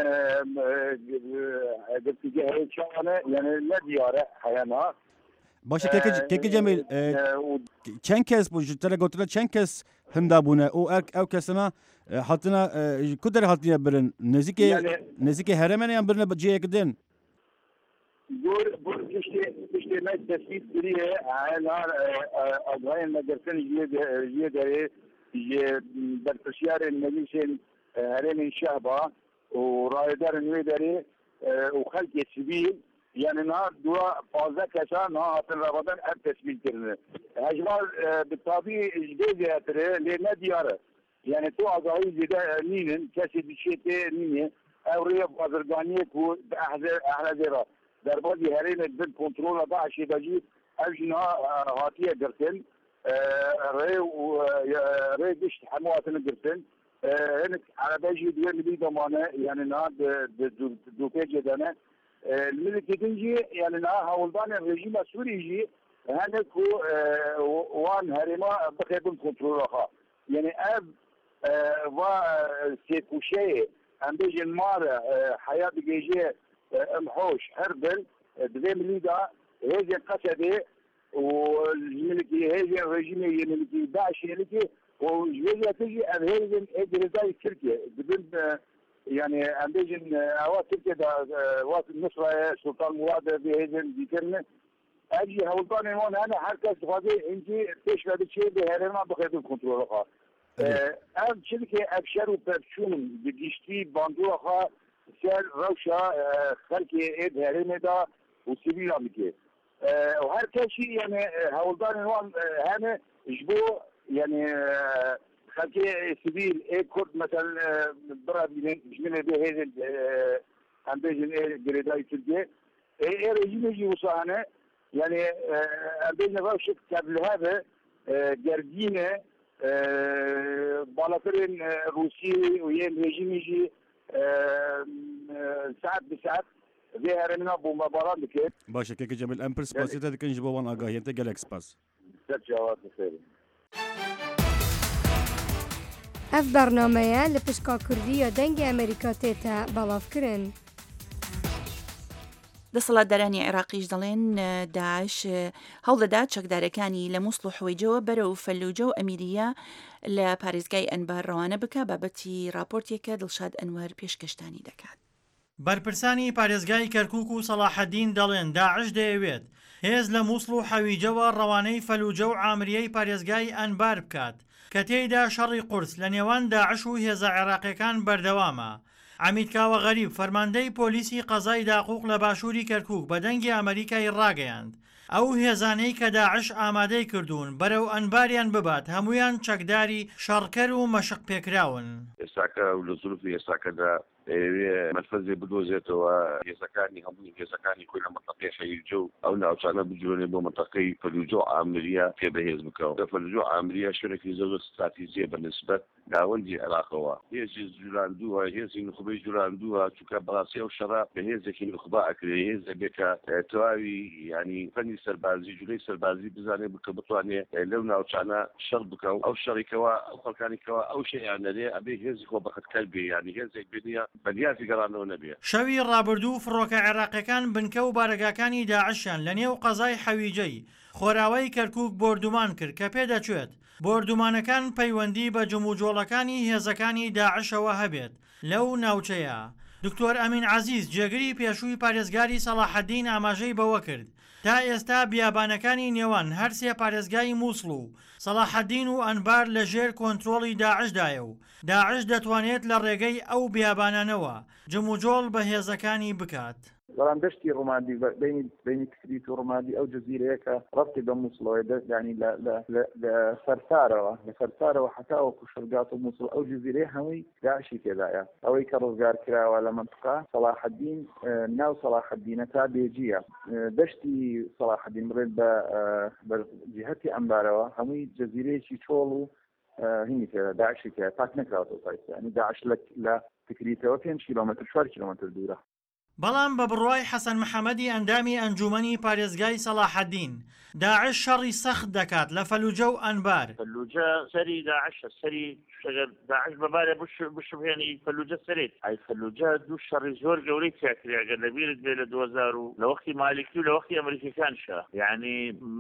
قلت جهة شانة يعني لا ديارة حيانها باشه که جمیل چند کس بود ترى قلت له چند کس هندابونه او کسنا حطنا كدر حطينا برن نزيك هرمنا يا برن بجي كدن بور كشتي ما تسيب بريه على اضاين مدرسن يدري بالتشيار المجلسين هرمين شعبا ورايدار نويدري وخلق السبيل يعني نهار دوا فازا كسا نهار هاتن رابطان اب تسبيل كرنه هجمال بالطبيعي جديد هاتره لنا دياره يعني تو آگاهی زیاده نینن کسی دیشته نینه اوریه بازرگانی کو احلزه را در بازی هرین دل کنترل داعشی داجی اوجنا هاتیه درتن ری دشت حمواتن درتن هنك على باجي ديال اللي ضمانه يعني نهار دو بيجي دانا الملك تنجي يعني نهار هولدان الرجيم السوري يجي هنك وان هرما بخيبن كنترول رخا يعني اب و سيكوشي امبيجن مار حياة بجيجي امحوش هربل بدي مليدا هيجي قصدي والملكي هيجي الرجيمي الملكي داعش الملكي وجوزها تجي هيجي ادريزاي تركيا بدل يعني امبيجن اوات تركيا وقت النصرة سلطان مراد بهيجن ذكرنا اجي هولطاني هون انا حركة غادي انتي تشهد شيء بهرنا بخيط الكنترول خا ام شركه ابشر وبرشون بجشتي باندوها سر روشا خلقي اد هرمدا وسيبيل امكي وهر كشي يعني هولدان هون هنا جبو يعني خلقي سيبيل اي كرد مثلا برا بجمله بهذا ام بيجن جريداي تلقي اي رجيم يجي وصانا يعني ام بيجن روشا قبل هذا جردينه بالاترين روسي وين ريجيميجي ساعات بساعات في هرمنا بومباران بكيت باشه كيك جميل امبرس باسيتا دكن جبوان اغاهي انت جالكس باس جواب خير اف برنامه لپشکا کردی دنگ امریکا تیتا بلاف کرن دەسەڵاتدارانی عێراقیش دەڵێن داعش هەوڵدەدا چەکدارەکانی لە مووسڵ و حوێجەوە بەرەو فەلوجە و ئەمیریە لە پارێزگای ئەنبار ڕەوانە بکە بابەتی راپۆرتێکە دڵشاد ئەنوەر پێشکەشتانی دەکات. بەرپرسانی پارێزگای کەرکووک و سەلاحەدین دەڵێن داعش دەیەوێت هێز لە مووسڵ و حەویجەوە ڕەوانەی فەلوجە و عامریەی پارێزگای ئەنبار بکات کە تێیدا شەڕی قورس لە نێوان داعش و هێزە عێراقیەکان بەردەوامە. عمید کاوە غەریب فەرماندەی پۆلیسی قەزای داقوق لە باشووری کەرکووک بە دەنگی ئەمریکای ڕاگەیاند ئەو هێزانەی کە داعش ئامادەی کردوون بەرەو ئەنباریان ببات هەمویان چەکداری شەڕکەر و مەشق پێکراون. ئێستاکە لە زولفی ئێستاکەدا مەرفەزێ بدۆزێتەوە هێزەکانی هەموو هێزەکانی خۆی لە منتەقەی خەلیجە و ئەو ناوچانە بجوڵێنێ بۆ منتەقەی فەلوجە و ئامریە پێ بەهێز بکەوە لە فەلوجە و ئامریە شوێنێکی زۆر استراتیژیە بەنسبەت ناوەندی عێراقەوە هێزی جولاندووە هێزی نخبەی جولاندووە چونکە بەڕاستی ئەو شەڕە بە هێزێکی نخبە ئەکرێ هێزە بێکە تەواوی ینی فەنی سەربازی جولەی سەربازی بزانێ بکە بتوانێت لەو ناوچانە شەڕ بکە و ئەو شەڕێکەوە ئەو خەڵکانێکەوە ئەو شەیانەرێ ئەبێ هێزی خۆ بەخەتکار بێ ینی هێزێک بێنە بەدیازی گەڕانەوە نەبێ. شەوی ڕابردوو فڕۆکە عێراقیەکان بنکە و بارەگاکانی داعشیان لە نێو قەزای حەویجەی خۆراوەی کەرکووک بۆردومان کرد کە پێدەچێت بۆردومانەکان پەیوەندی بە جموجۆڵەکانی هێزەکانی داعشەوە هەبێت لەو ناوچەیە. دکتۆر ئەمین عەزیز جێگری پێشووی پارێزگاری سەلاحەدین ئاماژەی بەوە کرد تا ئێستا بیابانەکانی نێوان هەرسێ پارێزگای مووسڵ و سەلاحەدین و ئەنبار لە ژێر کۆنتڕۆڵی داعشدایە و داعش دەتوانێت لە ڕێگەی ئەو بیابانانەوە جموجۆڵ بە هێزەکانی بکات. بەڵام دەشتی ڕۆماندی بینی تکریت و ڕۆماندی ئەو جززیرەیەکە ڕەتی بە مووسڵەوەی دەستانی لە سەرسارەوە حتاوە کوشرگات و مووسڵ ئەو جززیرەیە هەمووی داعشی تێدایە ئەوەی کە ڕزگار کراوە لە منطقە سەلاحەدین ناو سەلاحەدینە تا بێجیە دەشتی سەلاحەدین بڕێت بە جیهەتی ئەمبارەوە هەمووی جززیرەیەکی چۆڵ و هینی تێدا داعشی تێدا پاک نەکراوەوە پایستانی داعش لە تکریتەوە 5 کیلۆمتر 4 کیلۆمتر دوورە. بەڵام بە بڕوای حەسەن محەممەدی ئەندامی ئەنجومەنی پارێزگای سەلاحەدین داعش شەڕی سەخت دەکات لە فەلوجە و ئەنبار. فەلوجە سەری داعشە سەری داعش بەبارە بشبهێنی فەلوجە سەرێت ئای فەلوجە دوو شەڕی زۆر گەورەی تیاکرێ ئەگەر لەبیرت بێ لە 2000 و لە وەختی مالکی و لە وەختی ئەمریکەکانشە یعنی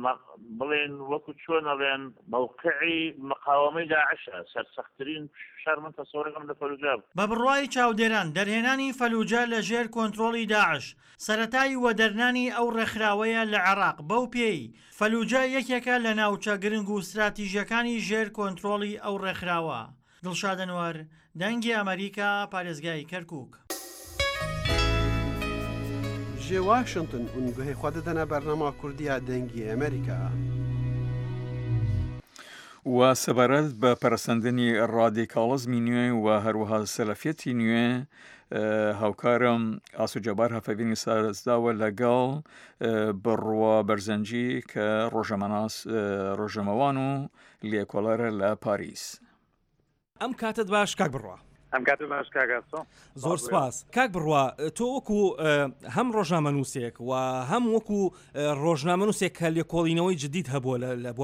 بڵێن وەکو چۆنەڵێن موقعی مقاومەی داعشە سەرسەختترین شار من تەسەوڕەکەم لە فەلوجە. بە بڕوای چاودێران دەرهێنانی فەلوجە لە ژێر کۆنتڕۆڵی داعش سەرەتای وەدەرنانی ئەو ڕێکخراوەیە لە عێراق بەو پێی فەلوجە یەکێکە لە ناوچە گرنگ و استراتیژیەکانی ژێر کۆنتڕۆڵی ئەو ڕێکخراوە. دڵشاد ئەنوەر دەنگی ئەمریکا پارێزگای کەرکووک. جێ واشنگتن ئونگوهەی خوا دەدەنە بەرنامە کوردیە دەنگی ئەمریکا. و سەبارەت بە پەرسەندنی ڕادیکاڵزمی نوێ و هەروەها سەلەفێتی نوێ هاوکارم ئاسوجەبار هەفەبینی سارزداوە لەگەڵ بڕوا بەرزەنجی کە ڕۆژەمەوان و لێکۆڵەرە لە پاریس. ئەم کاتت باش کاک بڕوا. ئەم کاتت باش کاگاسۆ. زۆر سپاس. کاک بڕوا تۆ وەکو هەم ڕۆژنامەنووسێک و هەم وەکو ڕۆژنامەنووسێک کە لێکۆڵینەوەی جدید هەبووە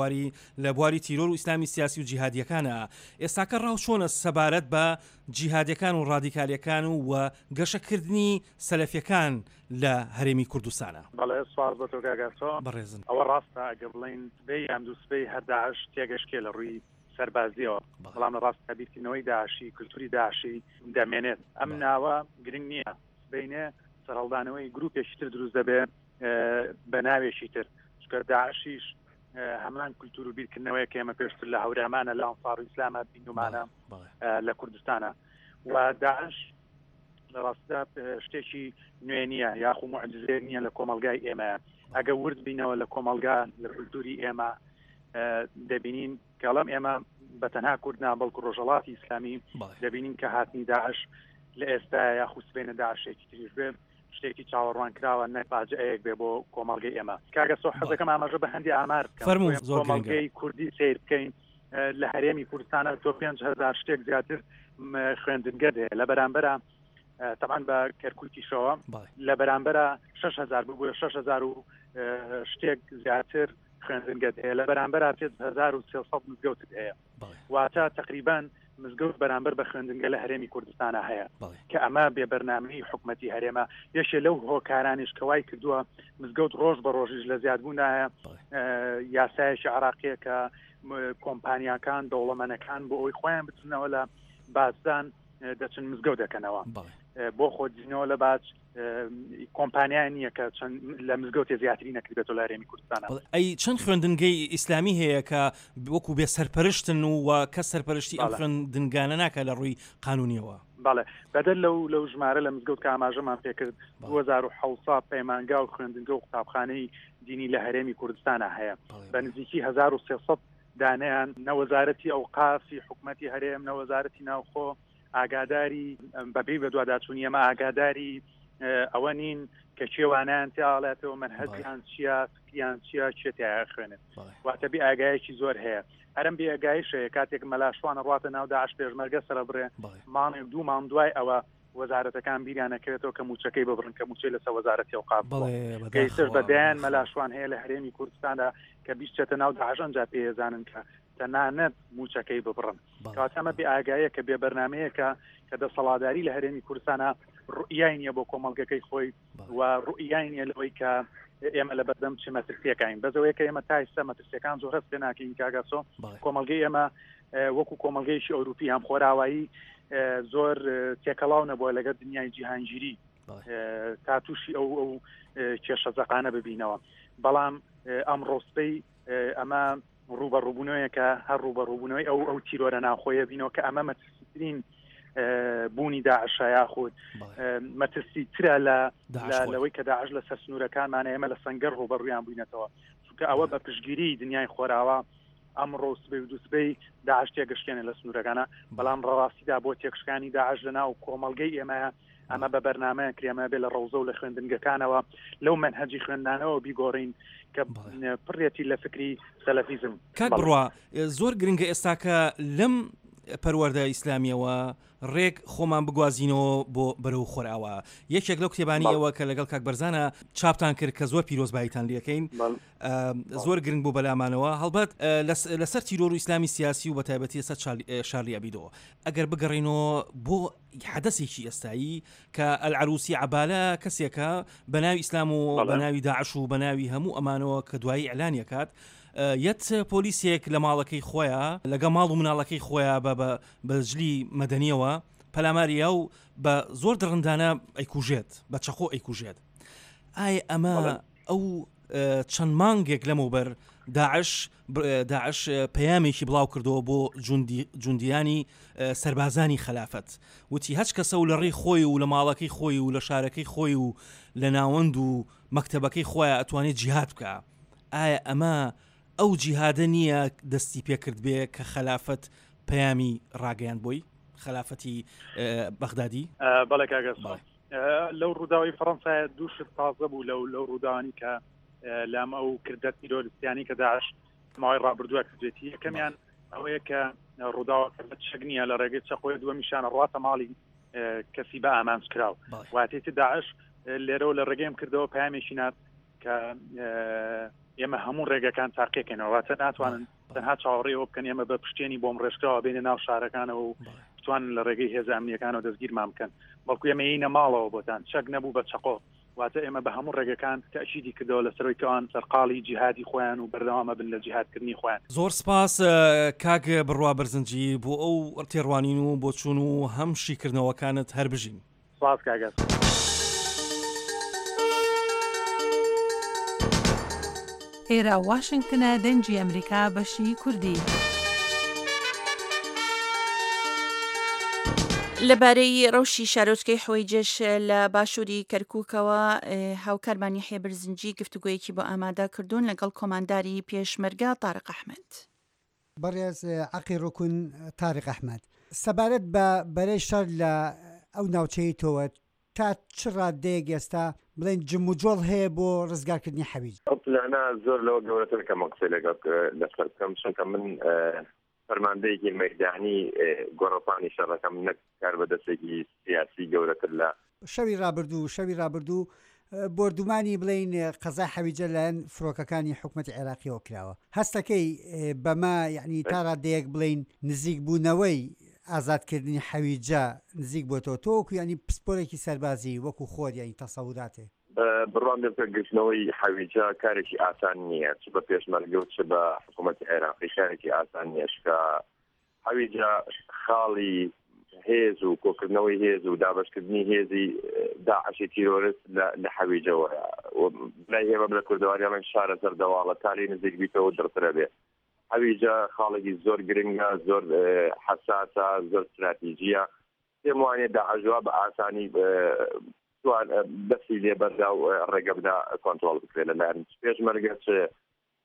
لە بواری تیرۆر و ئیسلامی سیاسی و جیهادیەکانە ئێستاکە ڕاو چۆنە سەبارەت بە جیهادیەکان و ڕادیکالیەکان و گەشەکردنی سەلەفیەکان لە هەرێمی کوردستانە. بەڵێ سوپاس بۆ تۆ کاگاسۆ. بەڕێزم. ئەوە ڕاستە ئەگە بڵین سبەی یان دوو سبەی هەر داعش تێگەشکێ لە ڕووی سەربازیەوە بەڵام لە ڕاست بیرکردنەوەی داعشی کللتوری داعشی دەمێنێت ئەم ناوە گرنگ نییە بینێ سەرهەڵدانەوەی گروپێکی تر دروست دەبێت بە ناوێکی تر چکە داعشیش هەمان کللتور و بیرکردنەوەی کە ئێمە پێشتر لە هەورامانە لە ئەنفار و ئیسلامە بینومانە لە کوردستانە و داعش لە ڕاستدا شتێکی نوێ نییە یاخو معجزەیەک نییە لە کۆمەلگای ئێمە ئەگە ورد بینەوە لە کۆمەلگا لە کللتوری ئێمە دەبینین کەڵام ئێمە بە تەنها کوردنا بەڵکو ڕۆژەڵاتی ئیسلامی دەبینین کە هاتنی داعش لە ئێستا یاخو سبەینە داعشێکی تریش بێ شتێکی چاوەڕوان کراوە نەفاجعەیەک بێ بۆ کۆمەڵگەی ئێمە. کاگەسۆ حەزەکەم ئاماژە بە هەندی ئامار کۆمەڵگەی کوردی سیر بکەین لە هەرێمی کوردستانە تۆ 5,000 شتێک زیاتر خوێندنگە دێ لە بەرامبەرە طبعا بە کەرکووکیشەوە لە بەرامبەرە 6,000 ببووە 6,000 و شتێک زیاتر خوێندنگەت هەیە لە بەرامبەر 5,300 مزگەوتت هەیە واتە تقریبان مزگەوت بەرامبەر بە خوێندنگە لە هەرێمی کوردستانە هەیە کە ئەمە بێبەرنامەی حکومەتی هەرێمە یەشێ لەو هۆکارانیش کەوای کردووە مزگەوت ڕۆژ بە ڕۆژیش لە زیادبوونایە یاسایەکی عراقیە کە کۆمپانیاکان دەوڵەمەنەکان بۆ ئەوی خۆیان بچنەوە لە بازدان دەچن مزگەوت دەکەنەوە بۆ خۆجینەوە لە باج کۆمپانیای نییە کە لە مزگەوتی زیاتری نەکردێتەوە لە هەرێمی کوردستانە. ئەی چەند خوێندنگەی ئیسلامی هەیە کە وەکو بێ سەرپەرشتن و کە سەرپەرشتی ئەم خوێندنگانە ناکە لە ڕووی قانونیەوە؟ بەڵێ بەدەر لەو ژمارە لە مزگەوت کە ئاماژەمان پێکرد 2,700 پەیمانگا و خوێندنگە و قوتابخانەی دینی لە هەرێمی کوردستانە هەیە بە نزیکی 1,300 دانیان نەوەزارەتی ئەوقافی حکومەتی هەرێم نەوەزارەتی ناوخۆ ئاگاداری بەبێ بە دوواداچوونی ئەمە ئاگاداری ئەوە نین کە کێوانیان تاڵێتەوە منهەجیان چییە فکریان چییە چێتیایە خوێنێت واتە بێ ئاگایەکی زۆر هەیە هەرم بێ ئاگایشەیە کاتێک مەلاشوانە ڕاتە ناو داعش پێشمەرگە سرە بڕێ مانێک دوو مام دوای ئەوە وەزارەتەکان بیریانەکرێتەوە کە موچەکەی ببڕن کە موچەی لەسەر وەزارەتی ئەوقاف گەیسەر بەدایان مەلاشوان هەیە لە هەرێمی کوردستاندا کە بیستێتە ناو داعش ئەنجا پێزانن کە تەنانەت موچەکەی ببڕن کاتەمە بێ ئاگایە کە بێ بەرنمەیەکە کە دەسەڵاتداری لە هەرێمی کوردستانە ڕوئیای نییە بۆ کۆمەڵگەکەی خۆی و ڕوئیای نییە لەوەی کە ئێمە لە بەردەم چ مەترسیەکەین بەزەوەی کە ئێمە تا ئێستا مەترسیەکان زۆر هەست پێ ناکەین کاگەسۆ کۆمەڵگەی ئێمە وەکو کۆمەڵگەیشی ئەوروپی هەم خۆراوایی زۆر تێکەڵاو نەبووە لەگەڵ دنیای جیهانگیری تا تووشی ئەو کێشەزەقانە ببینەوە بەڵام ئەم ڕۆستەی ئەمە ڕوبەڕووبوونەوەیەکە هەر ڕوبەڕووبوونەوەی ئەو تیرۆرە ناخۆیە بینەوە کە ئەمە مەترسیترین بوونی داعشە یاخود مەترسی ترە لەوەی کە داعش لە سەر سنوورەکانمانە ئێمە لە سەنگەر ڕوبەڕوویان بووینەتەوە چونکە ئەوە بە پشگیری دنیای خۆراوە ئەم ڕۆسبەی و دووسبەی داعش تێگەشتێنە لە سنوورەکانە بەڵام ڕاستیدا بۆ تێکشکانی داعش لەناو کۆمەڵگەی ئێمەیە ئەمە بە بەرنامەیە کرێمە بێ لە ڕەوزە و لە خوێندنگەکانەوە لەو منهەجی خوێندانەوە بیگۆڕین کە پڕێتی لە فکری سەلەفیزم کاک بڕوا زۆر گرنگە ئێستا کە لەم پەروەردە ئیسلامیەوە ڕێک خۆمان بگوازینەوە بۆ بەرەو خۆراوە یەکێک لەو کتێبانی ئەوە کە لەگەڵ کاک بەرزانە چاپتان کرد کە زۆر پیرۆزباییتان لەکەین زۆر گرنگ بۆ بەلامانەوە هەڵبەت لەسەر تیرۆر و ئیسلامی سیاسی و بە تایبەتی ئێستا شارلی ئەبیدۆ ئەگەر بگەڕێنەوە بۆ حدەسێکی ئێستایی کە ئەلعروسی عەبالە کەسێکە بە ناوی ئیسلام و بە ناوی داعش و بە ناوی هەموو ئەمانەوە کە دوایی ئەعلانیەکات یەت پۆلیسێک لە ماڵەکەی خۆیان لەگە ماڵ و مناڵەکەی خۆیان بەجلی مەدەنیەوە پەلاماریە و بە زۆر درڕندانە ئەیکوژێت بە چەخۆ ئەیکوژێت ئایا ئەمە ئەو چەند مانگێک لەمەوبەر داعش پەیامێکی بڵاو کردەوە بۆ جوندیانی سەربازانی خلافەت وتی هەچ کەسە و لە ڕێی خۆی و لە ماڵەکەی خۆی و لە شارەکەی خۆی و لە ناوەند و مەکتەبەکەی خۆیان ئەتوانێت جیهاد بکە ئایا ئەمە ئەو جیهادە نییە دەستی پێکرد بێ کە خلافەت پەیامی ڕاگەیان بۆی خلافەتی بەغدادی بەڵێ کاگەس لەو ڕووداوی فەڕەنسا دووشت تازە بوو لەو ڕووداوانی کە لام ئەو کردە تیرۆریستیانی کە داعش ماوەی ڕابردووە کردێتی یەکەمیان ئەوەیە کە ڕووداوەکە چەک نییە لە ڕێگەی چەقۆی دووەمیشانە ڕاتە ماڵی کەسی بە ئامانج کراو واتێتی داعش لێرەوە لە ڕێگەیم کردەوە پەیامێکی نات کە ئێمە هەموو ڕێگەکان تاقیەکەینەوەواتە ناتوانن تەنها چاوەڕێەوە بکەن ئێمە بە پشتێنی بۆم ڕێژکراوە بینە ناو شارەکانەوە و بتوانن لە ڕێگەی هێز ئەمنیەکانەوە دەستگیرمان بکەن بەڵکو ئێمە اینە ماڵەوە بۆتان چەک نەبوو بە چەقۆ واتە ئێمە بە هەموو ڕێگەکان تەشیدی کردەوە لە سەرۆی کەوان سەرقاڵی جیهادی خۆیان و بەردەوامە بن لە جیهادکردنی خۆیان زۆر سپاس کاک بڕوا بەرزنجی بۆ ئەو تێڕوانین و بۆ چوون و هەم شیکردنەوەکانت هەر بژین سپاس کاگەس ئێرە واشنگتنە دەنجی ئەمریکا بەشی کوردی لەبارەی ڕەوشی شارۆچکەی حوەیجەش لە باشووری کەرکووکەوە هاوکارمانی حێبرزنجی گفتوگویەکی بۆ ئامادە کردوون لەگەڵ کۆمانداری پێشمەرگە تارق ئەحمەد بەڕێز عەقی ڕوکن تارق ئەحمەد سەبارەت بە بەرەی شەر لە ئەو ناوچەی تۆوە تا چ ڕادەیەک ئێستا بڵێن جم و جۆڵ هەیە بۆ ڕزگارکردنی حەویج ئەو پلانە زۆر لەوە گەورەتر کە مەقسەی لەسەر بکەم چونکە من فەرماندەیەکی مەیدانی گۆڕەپانی شەڕەکەم نەک کار بەدەستێکی سیاسی گەورەتر لە شەوی ڕابردوو بردومانی بڵین قەزای حەویجە لەن فڕۆکەکانی حکوومەتی عێراقیەوە کراوە هەستەکەی بەما یعنی تا ڕادەیەک بڵین نزیک بوونەوەی ئازادکردنی حەویجە نزیک بۆتەوە تۆکو ینی پسپۆرێکی سەربازی وەکو خۆر یانی تەسەوراتێ بڕوان دەکە گەشتنەوەی حەویجە کارێکی ئاسان نییە چ بە پێشمەرگە و چ بە حکوومەتی عێراقی کارێکی ئاسان نییە کە حەویجە خاڵی هێز و کۆکردنەوەی هێز و دابەشکردنی هێزی داعشی تیرۆریست لە حەویجەوە لای ئێمە لە کوردەواری شارە سەردەواڵە تالی نزیک بیتەوە دڕترە بێ حەویجە خاڵێکی زۆر گرنگە زۆر حەساسە زۆر استراتیژیە پێم وانێ داعشوا بە ئاسانی دەستی لێبەردا و ڕێگە بدا کۆنترۆڵ بکرێت لەلایەن پێشمەرگە چ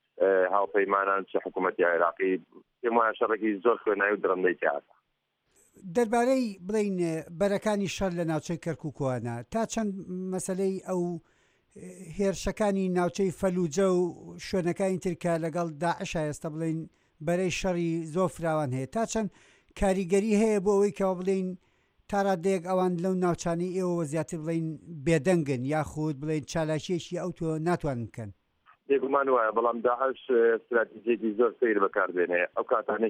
هاوپەیمانان چ حکوومەتی عێراقی پێم وایە شەڕێکی زۆر خوێنایی و درەندەی تیاتە دەربارەی بڵین بەرەکانی شەڕ لە ناوچەی کەرکووکوانە تا چەند مەسلەی ئەو هێرشەکانی ناوچەی فەلوجە و شوێنەکانی ترکە لەگەڵ داعش ئێستا بڵین بەرەی شەڕی زۆر فراوان هەیە تا چەند کاریگەری هەیە بۆ ئەوەی کەەوە بڵین تاڕادەیەک ئەوان لەو ناوچانی ئێوە زیاتر بڵین بێدەنگن یاخود بڵین چالاکیەکی ئەو تۆ ناتوانن بکەن بێگومان وایە بەڵام داعش استراتیژیەکی زۆر سیر بەکاردێنێ ئەو کاتانێک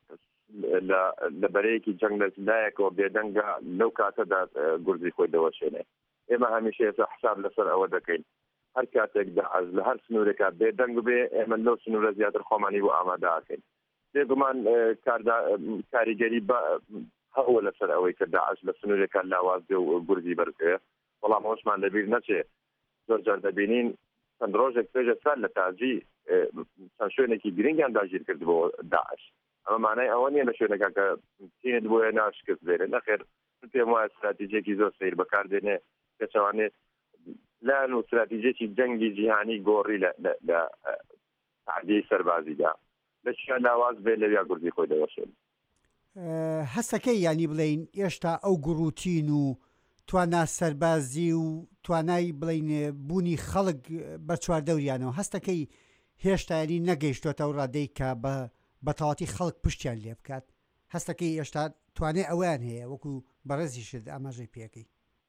لە بەرەیەکی جەنگ لەلایەکەوە بێدەنگە لەو کاتەدا گورزی خۆی دەوەشێنێ ئێمە هەمیشە ئێستا حساب لەسەر ئەوە دەکەین هەر کاتێک داعش لە هەر سنوورێکا بێدەنگ بێ ئێمە لەو سنوورە زیاتر خۆمانی بۆ ئامادەکەین بێگومان کاریگەری هەوە لەسەر ئەوەی کە داعش لە سنوورێکە لاواز بێ و گورزی بەرزێ بەڵام ئەوشمان لەبیر نەچێ زۆر جار دەبینین چەند ڕۆژێک پێشە سال لە تاجی چەند شوێنێکی گرنگیان داگیر کرد بۆ داعش ئەمە مانای ئەوە نییە لە شوێنەکە کە تینت بۆیە ناشکست بێنێ نەخێر پێم وایە استراتیژیەکی زۆر سیر بەکاردێنێ پێچەوانێت لایەن و استراتیژیەکی جەنگی جیهانی گۆڕی لە تعدیەی سەربازیدا لە شوێن لاواز بێ لەویا گورزی خۆی دەوەشێن هەستەکەی ینی بڵین ئێشتا ئەو گڕوتین و توانا سەربازی و توانای بڵین بوونی خەڵک بە چواردەوریانەوە هەستەکەی هێشتا ینی نەگەیشتۆتە ئەو ڕادەی کە بە تەواتی خەڵک پشتیان لێ بکات هەستەکەی ئێشتا توانێ ئەویان هەیە وەکو بەڕێزیشت ئاماژەی پێەکەی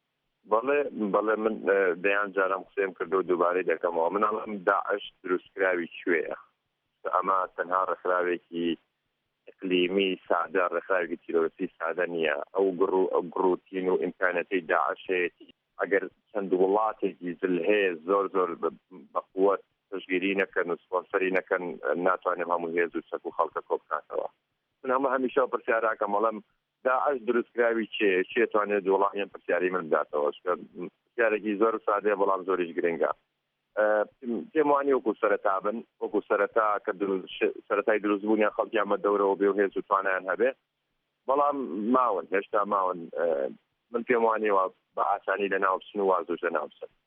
بەڵێ من دەیان جارم قسەم کردو دووبارەی دەکەمەوە منەڵم داعش دروستکراوی کوێیە ئەمە تەنها ڕێکخراوێکی اقلیمی سادە ڕێکخراوێکی تیرۆریستی سادە نییە ئەو گڕوتین و ئیمکانەتی داعشێتی ئەگەر چەند وڵاتێکی زل هەیە زۆر بەقووەت پشتگیری نەکەن و سپۆنسەری نەکەن ناتوانێت هەموو هێز و سەک و خەڵکە کۆ بکاتەوە من هەموو هەمیشە پرسیاراکەم وەڵام داعش دروستکراوی چێ توانێت وڵامیان پرسیاری من بداتەوە پرسیارێکی زۆر سادەیە بەڵام زۆریش گرنگە پێم وانی وەکو سەرەتا بن وەکو سەرەتا کە سەرەتای دروستبوونیان خەڵکیان بە دەورەوە بێ و هێز و توانیان هەبێ بەڵام ماون هێشتا ماون من پێم وانیەوە بە ئاسانی لە ناو بچن و وازۆش لە ناو بچن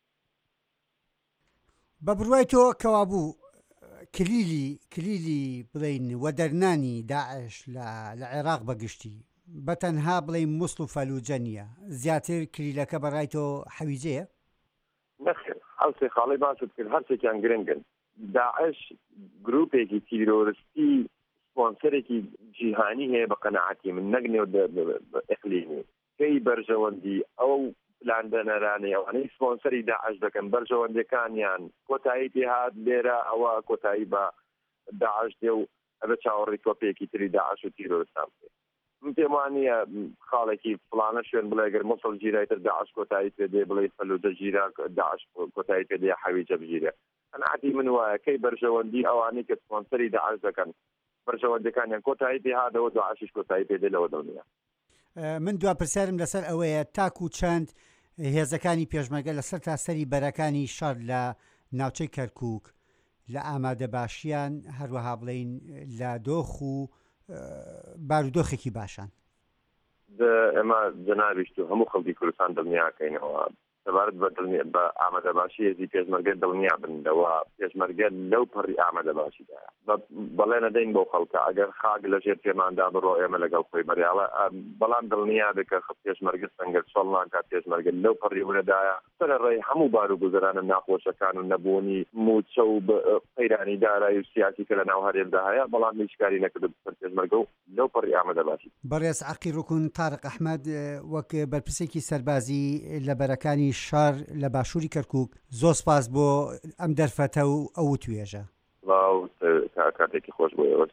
بە بڕوای تۆ کەوا بوو کلیلی بڵین وەدەرنانی داعش لە عێراق بەگشتی بەتەنها بڵین موسڵ و فەلوجە نیە زیاتر کلیلەکە بەڕای تۆ حەویجەیە نەخێر ئەوسێ خاڵی باست کرد هەرچێکیان گرنگن داعش گروپێکی تیرۆریستی سپۆنسەرێکی جیهانی هەیە بە قەنەعەتی من نەگنێ ئیقلیمی کەی بەرژەوەندی ئەو پلاندەنەرانی ئەوانەی سپۆنسەری داعش دەکەن بەرژەوەندەکانیان کۆتایی پێهات لێرە ئەوە کۆتایی بە داعش دێ و ئەبێ چاوەڕێی تۆپێکی تری داعش و تیرۆریستان پێ من پێم وانییە خاڵێکی فڵانە شوێن بڵێ گەر مەسڵ گیرایتر داعش کۆتایی پێ دێ بڵێ فەلوجە گیرا داعش کۆتایی پێ دێ حەویجە بگیرێ قەنەعەتی من وایە کەی بەرژەوەندی ئەوانەی کە سپۆنسەری داعش دەکەن بەرژەوەندەکانیان کۆتایی پێ هاتەوە داعشیش کۆتایی پێ دێ لەوە دڵنیە من دوا پرسیارم لەسەر ئەوەیە تاکو چەند هێزەکانی پێشمەرگە لەسەر تاسەری بەرەکانی شەڕ لە ناوچەی کەرکووک لە ئامادەباشیان هەروەها بڵین لە دۆخ و بارودۆخێکی باشان ئێمە جەنابیشت و هەموو خەڵکی کوردستان دڵنیاکەینەوە سەبارەت بە ئامادەباشی هێزی پێشمەرگە دڵنیا بنەوە پێشمەرگە لەو پەڕی ئامادەباشیدایە بەڵێ نەدەین بۆ خەڵکە ئەگەر خاک لەژێر پێماندا بڕۆ ئێمە لەگەڵ خۆی بەریاڵە بەڵام دڵنیا بێ کە پێشمەرگە سەنگەر چۆڵ ناکات پێشمەرگە لەو پەڕی ورەدایە سەرەڕێی هەموو بار و گوزەرانە ناخۆشەکان و نەبوونی موچە و قەیرانی دارایی و سیاسی کە لە ناو هەرێمدا هەیە بەڵام هیچ کاری نەکرد بەسەر پێشمەرگە و لەو پەڕی ئامادەباشی بەڕێز عەقی ڕوکن تارق ئەحمەد وەک بەرپرسێکی سەربازی لە بەرەکانی شار لە باشووری کەرکووک زۆر سپاس بۆ ئەم دەرفەتە و ئەو توێژە کاتێکی خۆش بۆ ئێوە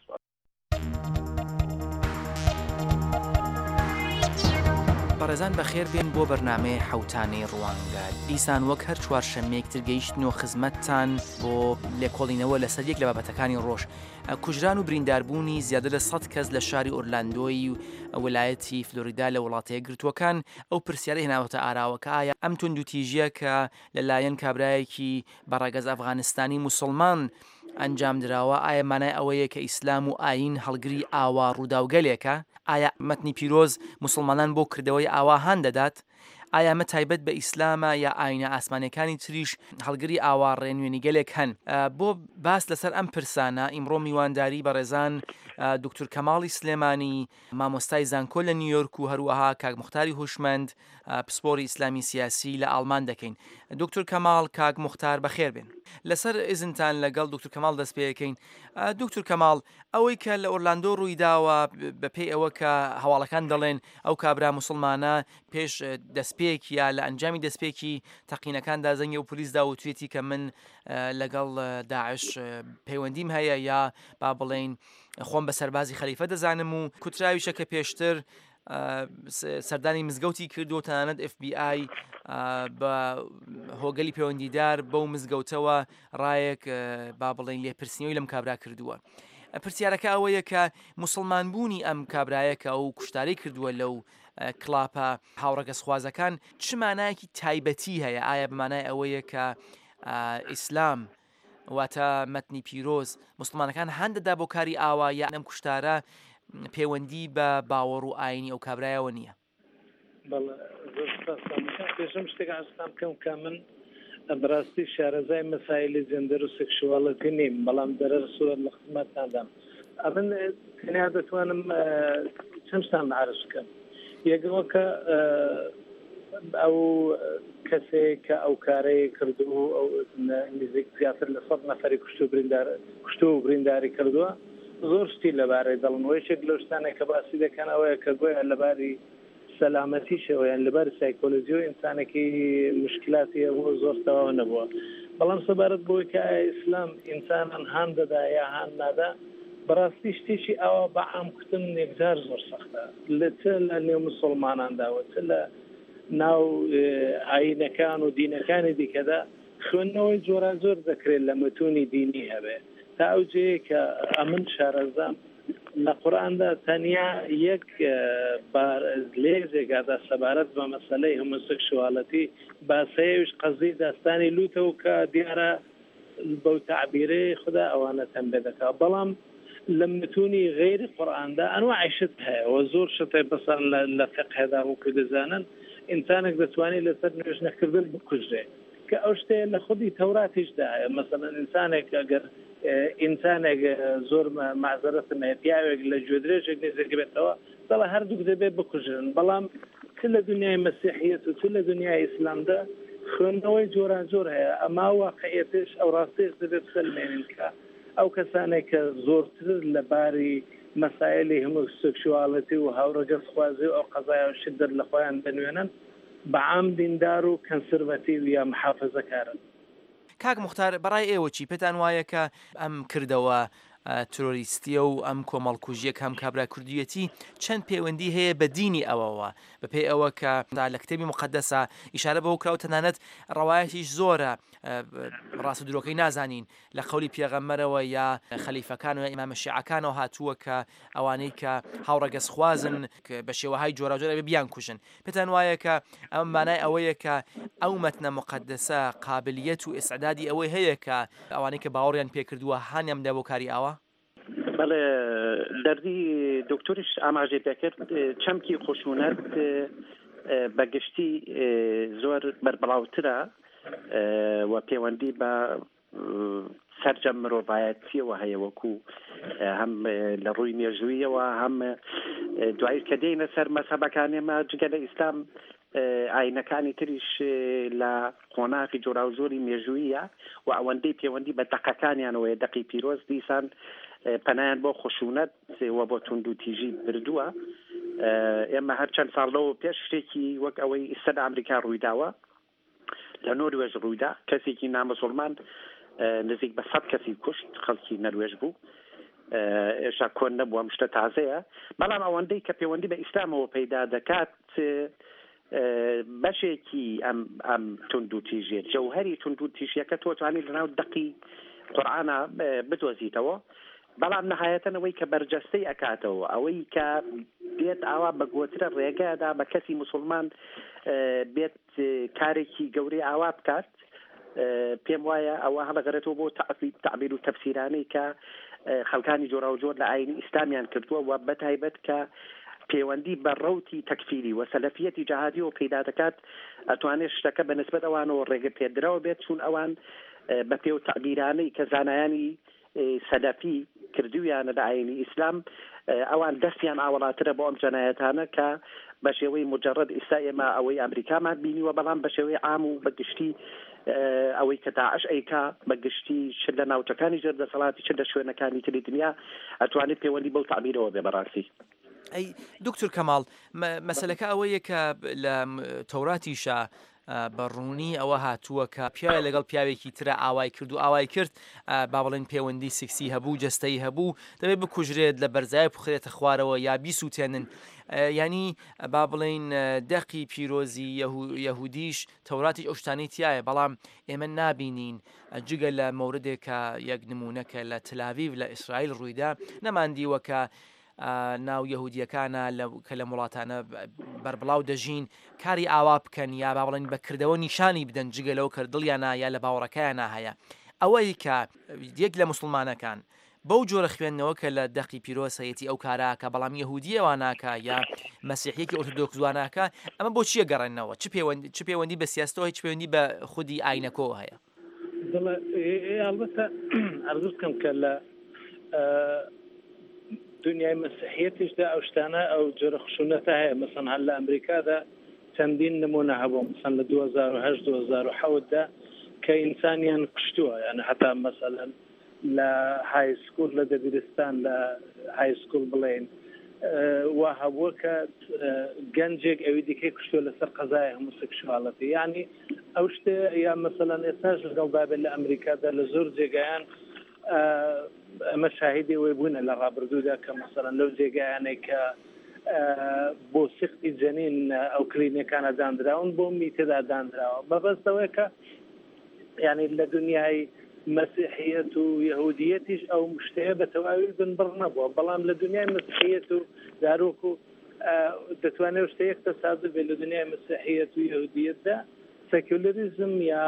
بەڕێزان بەخێر بێن بۆ بەرنامەی حەوتانەی ڕوانگە دیسان وەک هەر چوارشەممەیەک ترگەیشتنەوە خزمەتتان بۆ لێکۆڵینەوە لەسەر یەک لە بابەتەکانی ڕۆژ کوژران و برینداربوونی زیادە لە 100 کەس لە شاری ئۆرلاندۆی و ویلایەتی فلۆریدا لە وڵاتەیە گرتووەکان ئەو پرسیارە هێناوەتە ئاراوەکە ئایا ئەم توندوتیژیە کە لەلایەن کابرایەکی بەڕێگەز ئەفغانستانی موسڵمان ئەنجام درراوە ئایا مانای ئەوەیە کە ئیسلام و ئاین هەڵگری ئاوا ڕووداوگەلێکە ئایا مەتنی پیرۆز موسڵمانان بۆ کردەوەی ئاوا هەان دەدات ئایا ئەمە تایبەت بە ئیسلامە یا ئاینە ئاسمانەکانی تریش هەڵگری ئاوارڕێ نوێنی گەلێک هەن بۆ باس لەسەر ئەم پرسانە ئیمڕۆ میوانداری بە ڕێزان دکتور کەماڵی سلێمانی مامۆستای زانکۆ لە نیویۆرک و هەروەها کاک موختاری هوشمەند پسپۆری ئیسلامی سیاسی لە ئاڵمان دەکەین. دکتور کەماڵ کاک موختار بەخێر بێن. لەسەر ئزنتان لەگەڵ دکتور کەماڵ دەست پێەکەین. دکتور کەماڵ ئەوەی کە لە ئۆرلاندۆ ڕوویداوە بەپێی ئەوە کە هەواڵەکان دەڵێن ئەو کابرا موسڵمانە پێش دەستپێکی یا لە ئەنجامی دەستپێکی تەقینەکاندا زەنگی و پلیسدا و توێتی کە من لەگەڵ داعش پەیوەندیم هەیە یا با بڵێن خۆم بە سەربازی خەلیفە دەزانم و کوتراویشە کە پێشتر سەردانی مزگەوتی کردو تەنانەت FBI بە هۆگەلی پەیوەندیدار بەو مزگەوتەوە ڕایەک با بڵێن لێپرسینەوەی لەم کابرا کردووە. پرسیارەکە ئەوەیە کە موسڵمان بوونی ئەم کابرایەکە و کوشتاری کردووە لەو کلاپە هاوڕەگەزخوازەکان چ مانایەکی تایبەتی هەیە؟ ئایا بمانای ئەوەیە کە ئیسلام واتە مەتنی پیرۆز مسلمانەکان هەندەدا بۆ کاری ئاوا یا ئەم کوشتارە پەیوەندی بە باوەڕ و ئاینی ئەو کابرایەوە نییە؟ پێشم شتێک ئاستان بکەم کە من بەڕاستی شارەزای مەسایلی جەندەر و سێکشواڵەتی نیم، بەڵام دەرەسووە لە خزمەتتاندام. ئەمن تەنیا دەتوانم چەند شتان عارض بکەم. یەکەوە کە ئەو کەسێک کە ئەو کارەیە کردو ئەو نزیک زیاتر لە 100 نەفەری کوشتو و برینداری کردووە، زۆر شتی لەبارەی دەڵن. وەیەکێک لەو شتانێک کە باسی دەکەن ئەوەیە کە گویا لەباری سەلامەتیشەوە یان لەباری سایکۆلۆژی و ئینسانێکی مشکلاتی بۆ زۆر تەواو نەبووە. بەڵام سەبارەت بۆی کە ئیسلام ئینسانان هان دەدا یا هان نادا، بەڕاستی شتێکی ئەوە بە عامکردن یەکجار زۆر سەختە، لە نێو مسڵمانانداوە لە ناو ئاینەکان و دینەکانی دیکەدا خوێندنەوەی جۆرا زۆر دەکرێت لە مەتونی دینی هەبێ تا ئەو جەیە کە ئەمن شارەزام لە قورئاندا تەنیا یەک لێزێکادا سەبارەت بە مەسەلەی هۆمۆسێکشواڵەتی باسەیەویش قەزی داستانی لوتەوە کە دیارە بەو تعبیرەی خدا ئەوانە تەنبێ دەکات. بەڵام لە متونی غیری قورئاندا ئەنواعی شت هەیە و زۆر شتێ بەسەر لە فقهدا و کە دەزانن ئینسانێک دەتوانێت لەسەر نوێژنەکردن بکوژێت کە ئەو شتەیە لە خودی تەوراتیشدا هەیە. مەسەڵەن ئینسانێک ئەگەر ئینسانێک زۆر معزەرەتم هەیە پیاوێک لە گوێدرێژێک نێزێک بێتەوە دەڵێ هەردووک دەبێت بکوژن. بەڵام چ لە دنیای مەسیحیەت و چ لە دنیای ئیسلامدا خوێندنەوەی جۆران زۆر هەیە. ئەما واقعیەتش ئەو ڕاستیش دەبێت بسەلمێنین کە ئەو کەسانێک کە زۆرتر لەباری مەسایلی هۆمۆسێکشواڵەتی و هاوڕەگەزخوازی و ئەو قەزایە و شدت لە خۆیان دەنوێنن بەعام دیندار و کەنسەرڤەتیڤ یا محافەزەکارن. کاک موختار بەڕای ئێوە چی پێتان وایە کە ئەم کردەوە تۆریستیە و ئەم کۆمەڵکوژیەک هەم کابرا کوردیەتی چەند پەیوەندی هەیە بە دینی ئەوەوە بەپێی ئەوە کە لە کتێبی مقدسە ئیشارە بەوە کراوە تەنانەت ڕەوایەتیش زۆرە ڕاست و درۆکەی نازانین لە قەولی پێغەمبەرەوە یا خەلیفەکان و ئیمامە شیعەکانەوە هاتووە کە ئەوانەی کە هاوڕەگەزخوازن بە شێوەهای جۆرا جۆرە بیان کوژن. پێتان وایە کە ئەم مانای ئەوەیە کە ئەو مەتنە مقدسە قابلیەت و ئیسعدادی ئەوەی هەیە کە ئەوانەی کە باوەڕیان پێکردووە هانیان دا بۆ کاری ئاوا؟ بەڵێ دەردی دکتۆریش ئاماژێ پێکرد چەمکی خشونەت بەگشتی زۆر بەربڵاوترە و پەیوەندی بە سەرجەم مرۆڤایەتیەوە هەیە وەکو هەم لە ڕووی مێژوویەوە هەم دوای کە دێنە سەر مەسەبەکانێمە جگە لە ئیسلام ئاینەکانی تریش لە قۆناغی جۆرا و زۆری مێژوویە و ئەوەندەی پەیوەندی بە دەقەکانیانەوەی دەقی پیرۆز دیسان پەنایان بۆ خشونەت و بۆ توند و تیژی بردووە. ئێمە هەر چەند ساڵەوە پێش شتێکی وەک ئەوەی ئیستا ئەمریکا ڕوویداوە لە نۆروێژ ڕوویدا کەسێکی نامەسڵمان نزیک بە 100 کەسی کوشت خەڵکی نەروێژ بوو. ئێشا کۆن نەبووە شتە تازەیە، بەڵام ئەوەندەی کە پەیوەندی بە ئیسلامەوە پەیدا دەکات بەشێکی ئەم تند و تیژێت جەوهەری تند و تیژیەکە تۆ توانی لەناو دەقی قورئانە بدۆزیتەوە، بەڵام نەهایەتەنەوەی کە بەرجەستەی ئەکاتەوە ئەوەی کە بێت ئاوا بە گۆترە ڕێگەدا بە کەسی موسڵمان بێت کارێکی گەورەی ئاوا بکات. پێم وایە ئەوە هەڵەگەرێتەوە بۆ تعبیر و تەفسیرانەی کە خەڵکانی جۆرا و جۆر لە ئاینی ئیسلامیان کردووە و بەتایبەت کە پەیوەندی بە ڕەوتی تەکفیری و سەلەفیەتی جاهادی و پەیدا دەکات ئەتوانێت شتەکە بە نسبەت ئەوانەوە ڕێگە پێدراوە بێت چون ئەوان بە پێ و تعبیرانەی کە زانایانی سەلەفی کردویانە لە ئاینی ئیسلام ئەوان دەستیان ئاوەڵاترە بۆ ئەم جەنایەتانە کە بە شێوەی مجرد ئێستا ئێمە ئەوەی ئەمریکامان بینیوە بەڵام بە شێوەی عام و بەگشتی ئەوەی کە داعش ئەیکا بەگشتی چ لە ناوچەکانی جەردەسەڵاتی چ لە شوێنەکانی تری دنیا ئەتوانێت پەیوەندی بەو تعبیرەوە بێ بەڕاستی. ئەی دکتور کەماڵ مەسەلەکە ئەوەیە کە لە تەوراتیشە بەڕوونی ئەوە هاتووە کە پیاوە لەگەڵ پیاوێکی ترە ئاوای کرد و ئاوای کرد با بڵێن پەیوەندی سکسی هەبوو جەستەی هەبوو دەبێت بکوژرێت لە بەرزای بخرێتە خوارەوە یا بیسووتێنن ینی با بڵێن دەقی پیرۆزی یەهودیش تەوراتیش ئەو شتانەی تایە بەڵام ئێمە نابینین جگە لە مەوردێکە یەک نمونونەکە لە تلاویڤ لە ئیسرائیل ڕوویدا نەماندیوە کە ناو یەهودیەکانە کە لە وڵاتانە بەربڵاو دەژین کاری ئاوا بکەن یا با بڵێن بەکردەوە نیشانی بدەن جگە لەو کردڵیانە یا لە باوەڕەکەیانە هەیە ئەوەی کە یەک لە مسلمانەکان بەو جۆرە خوێندنەوە کە لە دەقی پیرۆسەتی ئەو کاراکە بەڵام یەهودیەوە ناکە یا مەسیحیەکی ئۆرتۆدۆکس واناکە ئەمە بۆ چیە گەڕێنەوە چ پەیوەندی بە سیاستەوە هیچ پەیوەندی بە خودی ئاینەکەەوە هەیە البته ئەرزوو بکەم کە لە دنیای مەسیحیەتیشدا ئەو شتانە ئەو جۆرە خشونەتە هەیە مەسەن هەر لە ئەمریکادا چەندین نمونە هەبوو مەسەن لە 2008-2010دا کە ئینسانیان قشتووە یعنی حتا مەسەلەن لە های سکول لە دەبیرستان لە های سکول بڵێن وا هەبووە کە گەنجێک ئەوی دیکەی کشتووە لەسەر قەزای هۆمۆسێکشواڵەتی یعنی ئەو شتێ یا مەسەلەن ئێستاش لەگەڵدابێت لە ئەمریکادا لە زۆر جێگایان ئەمە شاهیدی وی بوونە لە ڕابردوودا کە مەسەلەن لەو جێگایانێک کە بۆ سختی جەنین ئەو کلینیەکانە دانراون بۆ میتێدا دانراوە بەبەستەوەی کە یعنی لە دنیای مەسیحیەت و یەهودیەتیش ئەو شتەیە بە تەواوی بنبڕ نەبووە بەڵام لە دنیای مەسیحیەت و داروک و دەتوانێت شتەیەک تەسادف بێت لە دنیای مەسیحیەت و یەهودیەتدا سەکولەریزم یا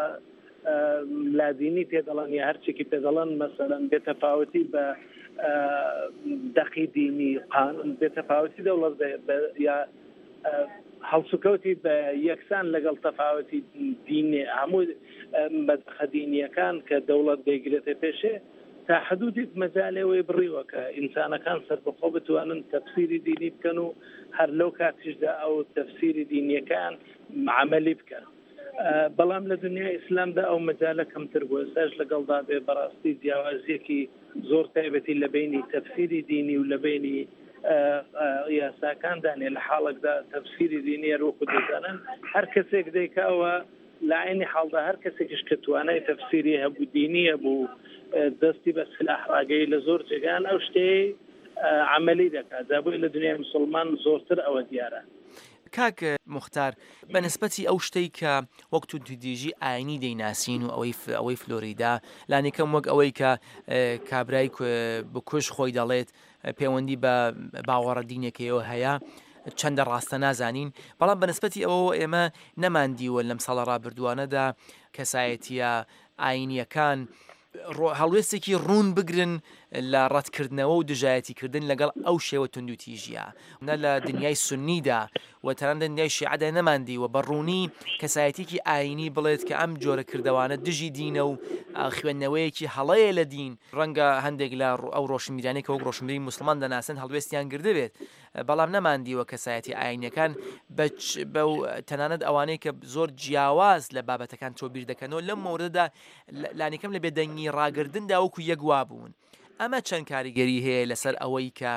لادینی پێدەڵەن یا هەرچێکی پێدەڵەن مەسەلەن بێتەفاوەتی بە دەقی دینی قانون بێتەفاوەتی دەوڵەت یا هەڵسوکەوتی بە یەکسان لەگەڵ تەفاوەتی دینی هەموو بەدەخە دینیەکان کە دەوڵەت دەیگرێتە پێشێ تا حدودێک مەجالێەوەی بڕیوە کە ئینسانەکان سەربەخۆ بتوانن تەفسیری دینی بکەن و هەر لەو کاتیشدا ئەو تەفسیری دینیەکان عملی بکەن بەڵام لە دنیای ئیسلامدا ئەو مەجالە کەمتر بووە ئێستاش لەگەڵدا بێ بەڕاستی جیاوازیەکی زۆر تایبەتی لە بینی تەفسیری دینی و لە بینی یاساکاندانێ لە حاڵێکدا تەفسیری دینی ڕووکو دەزانن هەر کەسێک دەیکاوە لە عینی حاڵدا هەر کەسێکیش کە توانای تەفسیری هەبوو دینیە بوو دەستی بە سلاح ڕاگەی لە زۆر جێگان ئەو شتەی عملی دەکات دابووی لە دنیای مسلمان زۆرتر ئەوە دیارە. کاک مختار بەنسبەتی ئەو شتەی کە وەکت و دیژی ئاینی دەیناسین و ئەوەی فلۆریدا لانیکەم وەک ئەوەی کە کابرای بکوش خۆی دەڵێت پەیوەندی بە باوەڕە دینێکەوە هەیە چەندە ڕاستە نازانین بەڵام بەنسبەتی ئەوە ئێمە نەماندیوە لەم ساڵە ڕابردووانەدا کەسایەتیە ئاینیەکان هەڵوێستێکی ڕوون بگرن لە ڕەتکردنەوە و دژایەتیکردن لەگەڵ ئەو شێوە توندوتیژیە نە لە دنیای سنیدا و تەنانەت دنیای شیعەدا نەماندی و بەڕوونی کەسایەتێکی ئاینی بڵێت کە ئەم جۆرە کردوانە دژی دینە و خوێندنەوەیەکی هەڵەیە لە دین ڕەنگە هەندێک لە ئەو ڕۆشنبیرانێکە وەک ڕۆشنبیری موسڵمان دەناسن هەڵوێستیان گردبێت بەڵام نەماندیوە کەسایەتی ئاینەکان بەو تەنانەت ئەوانەیە کە زۆر جیاواز لە بابەتەکان تۆبیر دەکەنەوە لەم مۆردەدا لانیکەم لە بێدەنگی ڕاگردندا وەکو یەکوا بوون ئەمە چەند کاریگەری هەیە لەسەر ئەوەی کە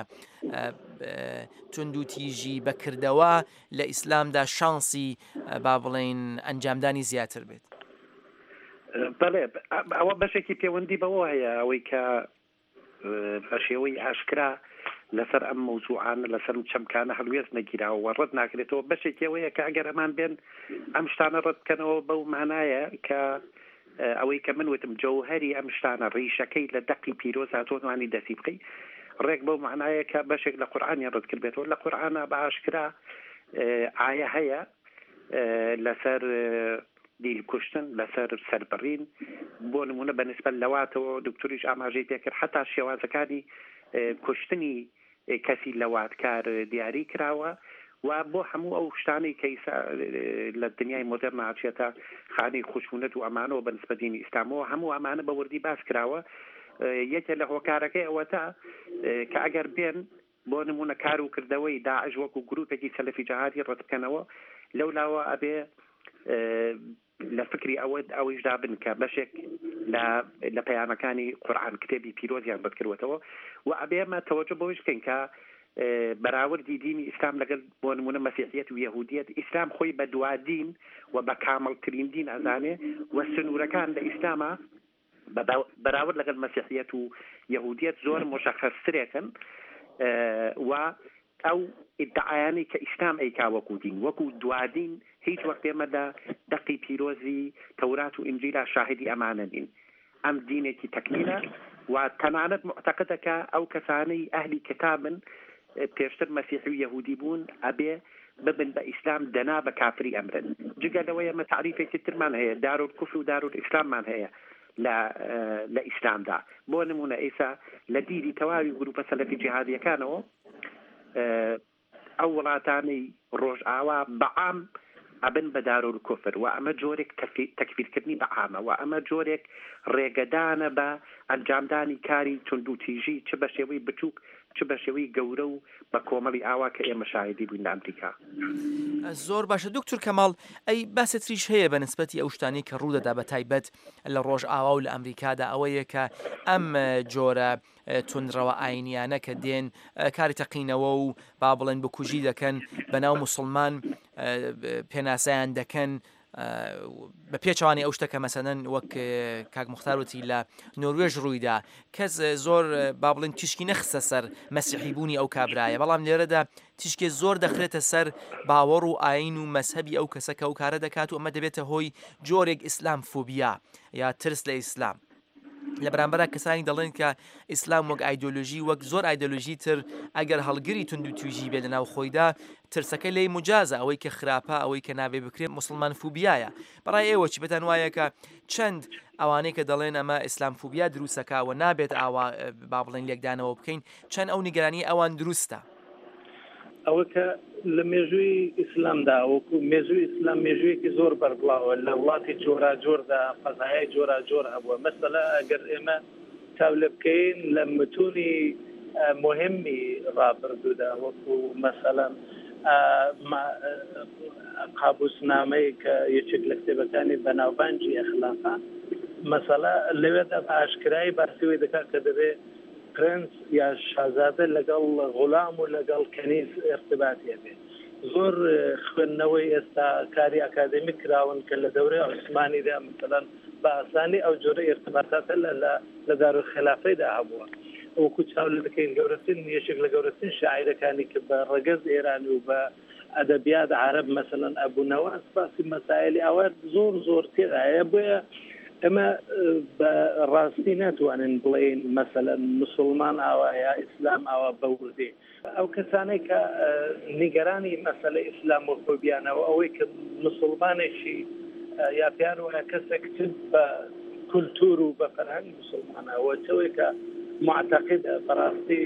توندوتیژی بەکردەوە لە ئیسلامدا شانسی با بڵێن ئەنجامدانی زیاتر بێت بەڵێ ئەوە بەشێکی پەیوەندی بەوە هەیە ئەوەی کە بە شێوەی ئاشکرا لەسەر ئەم مەوزوعانە لەسەر چەمکانە هەڵوێست نەگیراوە ڕەت ناکرێتەوە بەشێکی ئەوەیە کە ئەگەر ئەمان بێن ئەم شتانە ڕەت بکەنەوە بەو مانایە کە ئەوەی کە من وتم جەوهەری ئەم شتانە ڕیشەکەی لە دەقی پیرۆز هاتۆوانی دەسی بقی ڕێک بەو معنایە کە بەشێک لە قورئانیان ڕەت کرد بێتەوە لە قورئانە بە ئاشکرا ئایە هەیە لەسەر دیل کوشتن لەسەر سەربڕین بۆ نمونە بەنسبەت لەواتەوە دکتۆریش ئاماژەی پێکرد حتا شێوازەکانی کوشتنی کەسی لەواتکار دیاری کراوە و بۆ هەموو ئەو شتانی کە لە دنیای مۆدرن هاچێتە خانەی خشونەت و ئەمانەوە بە نسبەت دینی ئیسلامەوە هەموو ئەمانە بە وردی باس کراوە. یەکێک لە هۆکارەکەی ئەوەتە کە ئەگەر بێن بۆ نمونە کار و کردەوەی داعش وەکو گروپێکی سەلەفی جەهادی ڕەتبکەنەوە لەولاوە ئەبێ لە فکری ئەوەیشدا بن کە بەشێک لە پەیامەکانی قورئان کتێبی پیرۆزیان بەدکردوێتەوە و ئەبێمە تەوەجە بۆیش بکەین کە بەراوردی دینی ئیسلام لەگەڵ بۆ نمونە مەسیحیەت و یەهودیەت ئیسلام خۆی بە دوادین و بە کامەڵترین دین ئەزانێ و سنوورەکان لە ئیسلامە بەراورد لەگەڵ مەسیحیەت و یەهودیەت زۆر مشخصترێکن و ئەو ئیدعایانی کە ئیسلام ئەیکا وەکو دین وەکو دوادین هیچ وەخت ئێمە لە دەقی پیرۆزی تەورات و ئینجیلا شاهدی ئەمانە نین. ئەم دینێکی تەکمیلە و تەنانەت معتەقدەکە ئەو کەسانەی ئەهلی کتابن پێشتر مەسیحی و یەهودی بوون ئەبێ ببن بە ئیسلام دەنا بە کافری ئەمرن. جگە لەوەی ئەمە تعریفێکی ترمان هەیە دارالکوفر و دارالئیسلاممان هەیە لە ئیسلامدا. بۆ نمونە ئێستا لە دیری تەواوی گروپە سەلەفی جیهادیەکانەوە ئەو وڵاتانەی ڕۆژئاوا بەعام ئەبن بە دارالکوفر و ئەمە جۆرێک تەکفیرکردنی بەعامە و ئەمە جۆرێک ڕێگەدانە بە ئەنجامدانی کاری توندوتیژی چ بە شێوەی بچووک چ بە شێوەی گەورە و بە کۆمەڵی ئاوا کە ئێمە شاهدی بووین لە ئەمریکا. زۆر باشە دکتور کەماڵ ئەی باستریش هەیە بە نسبەتی ئەو شتانی کە ڕوودەدا بە تایبەت لە ڕۆژ ئاوا و لە ئەمریکادا ئەوەیە کە ئەم جۆرە تونندڕەوە ئاینیانە کە دێن کاری تەقینەوە و با بڵێن بکوژی دەکەن بەناو موسڵمان پێناسەیان دەکەن بە پێچوانی ئەو شتەکە مەسەنەن وەک کاک موختاروتی لە نۆروێژ ڕوویدا کەس زۆر با بڵێن تیشکی نەخسە سەر مەسیحیبوونی ئەو کابرایە بەڵام لێرەدا تیشکێ زۆر دەخرێتە سەر باوەڕ و ئاین و مەسهەبی ئەو کەسەکە و کارە دەکات و ئەمە دەبێتە هۆی جۆرێک ئیسلام فۆبیا یا ترس لە ئیسلام لە بەرامبەر کەسانی دەڵێن کە ئیسلام وەک ئایدۆلۆژی وەک زۆر ئایدۆلۆژی تر ئەگەر هەڵگری توندوتیژی بێت لەناو خۆیدا ترسەکە لێی مجازە ئەوەی کە خراپە ئەوەی کە نابێ بکرێت مسلمان فوبیایە. بەڕای ئێوە چی بەتان وایە کە چەند ئەوانەی کە دەڵێن ئەمە ئیسلام فوبیا دروستەکە و نابێت ئاوا با بڵێن لێکدانەوە بکەین چەند ئەو نیگەرانی ئەوان دروستە؟ ئەوە کە لە مێژووی ئیسلامدا وەکو مێژووی ئیسلام مێژوویەکی زۆر بەربڵاوە لە وڵاتی جۆرا جۆردا قەزایای جۆرا جۆر هەبووە مەسەلا ئەگەر ئێمە تاو لە بکەین لە متونی مهمی ڕابردوودا وەکو مەسەلەن قابوسنامەی کە یەکێک لە کتێبەکانی بەناوبانجی ئەخلاقا مەسەلا لەوێدا بە ئاشکرایی باسیەوەی دەکات کە دەبێت پرنس یا شازادە لەگەڵ غوڵام و لەگەڵ کەنیز ارتباطیە بێت. زۆر خوێندنەوەی ئێستا کاری ئاکادمی کراون کە لە دەورەی عوسمانیدا مثلەن بە ئاسانی ئەو جۆرە ارتباطاتە لە دارالخلافەیدا هەبووە. وەکو چاو لە دەکەین گەورەترین یەکێک لە گەورەترین شاعیرەکانی کە بە ڕەگەز ئێرانی و بە ئەدەبیات عەرەب مەسەلەن ئەبوونەواس باسی مەسایلی ئەوە زۆر زۆر تێدایە بۆیە ئەمە بە ڕاستی ناتوانن بڵێن مەسەلەن مسلمان ئاوا یا ئیسلام ئاوا بەوردێ ئەو کەسانەی کە نیگەرانی مەسەلە ئیسلامۆفۆبیانەوە ئەوەی کە مسلمانێکی یا پیان وایە کەسێک بە کولتور و بە فەرهەنگ مسلمانەوە چەوەی کە معتەقیدە بەڕاستی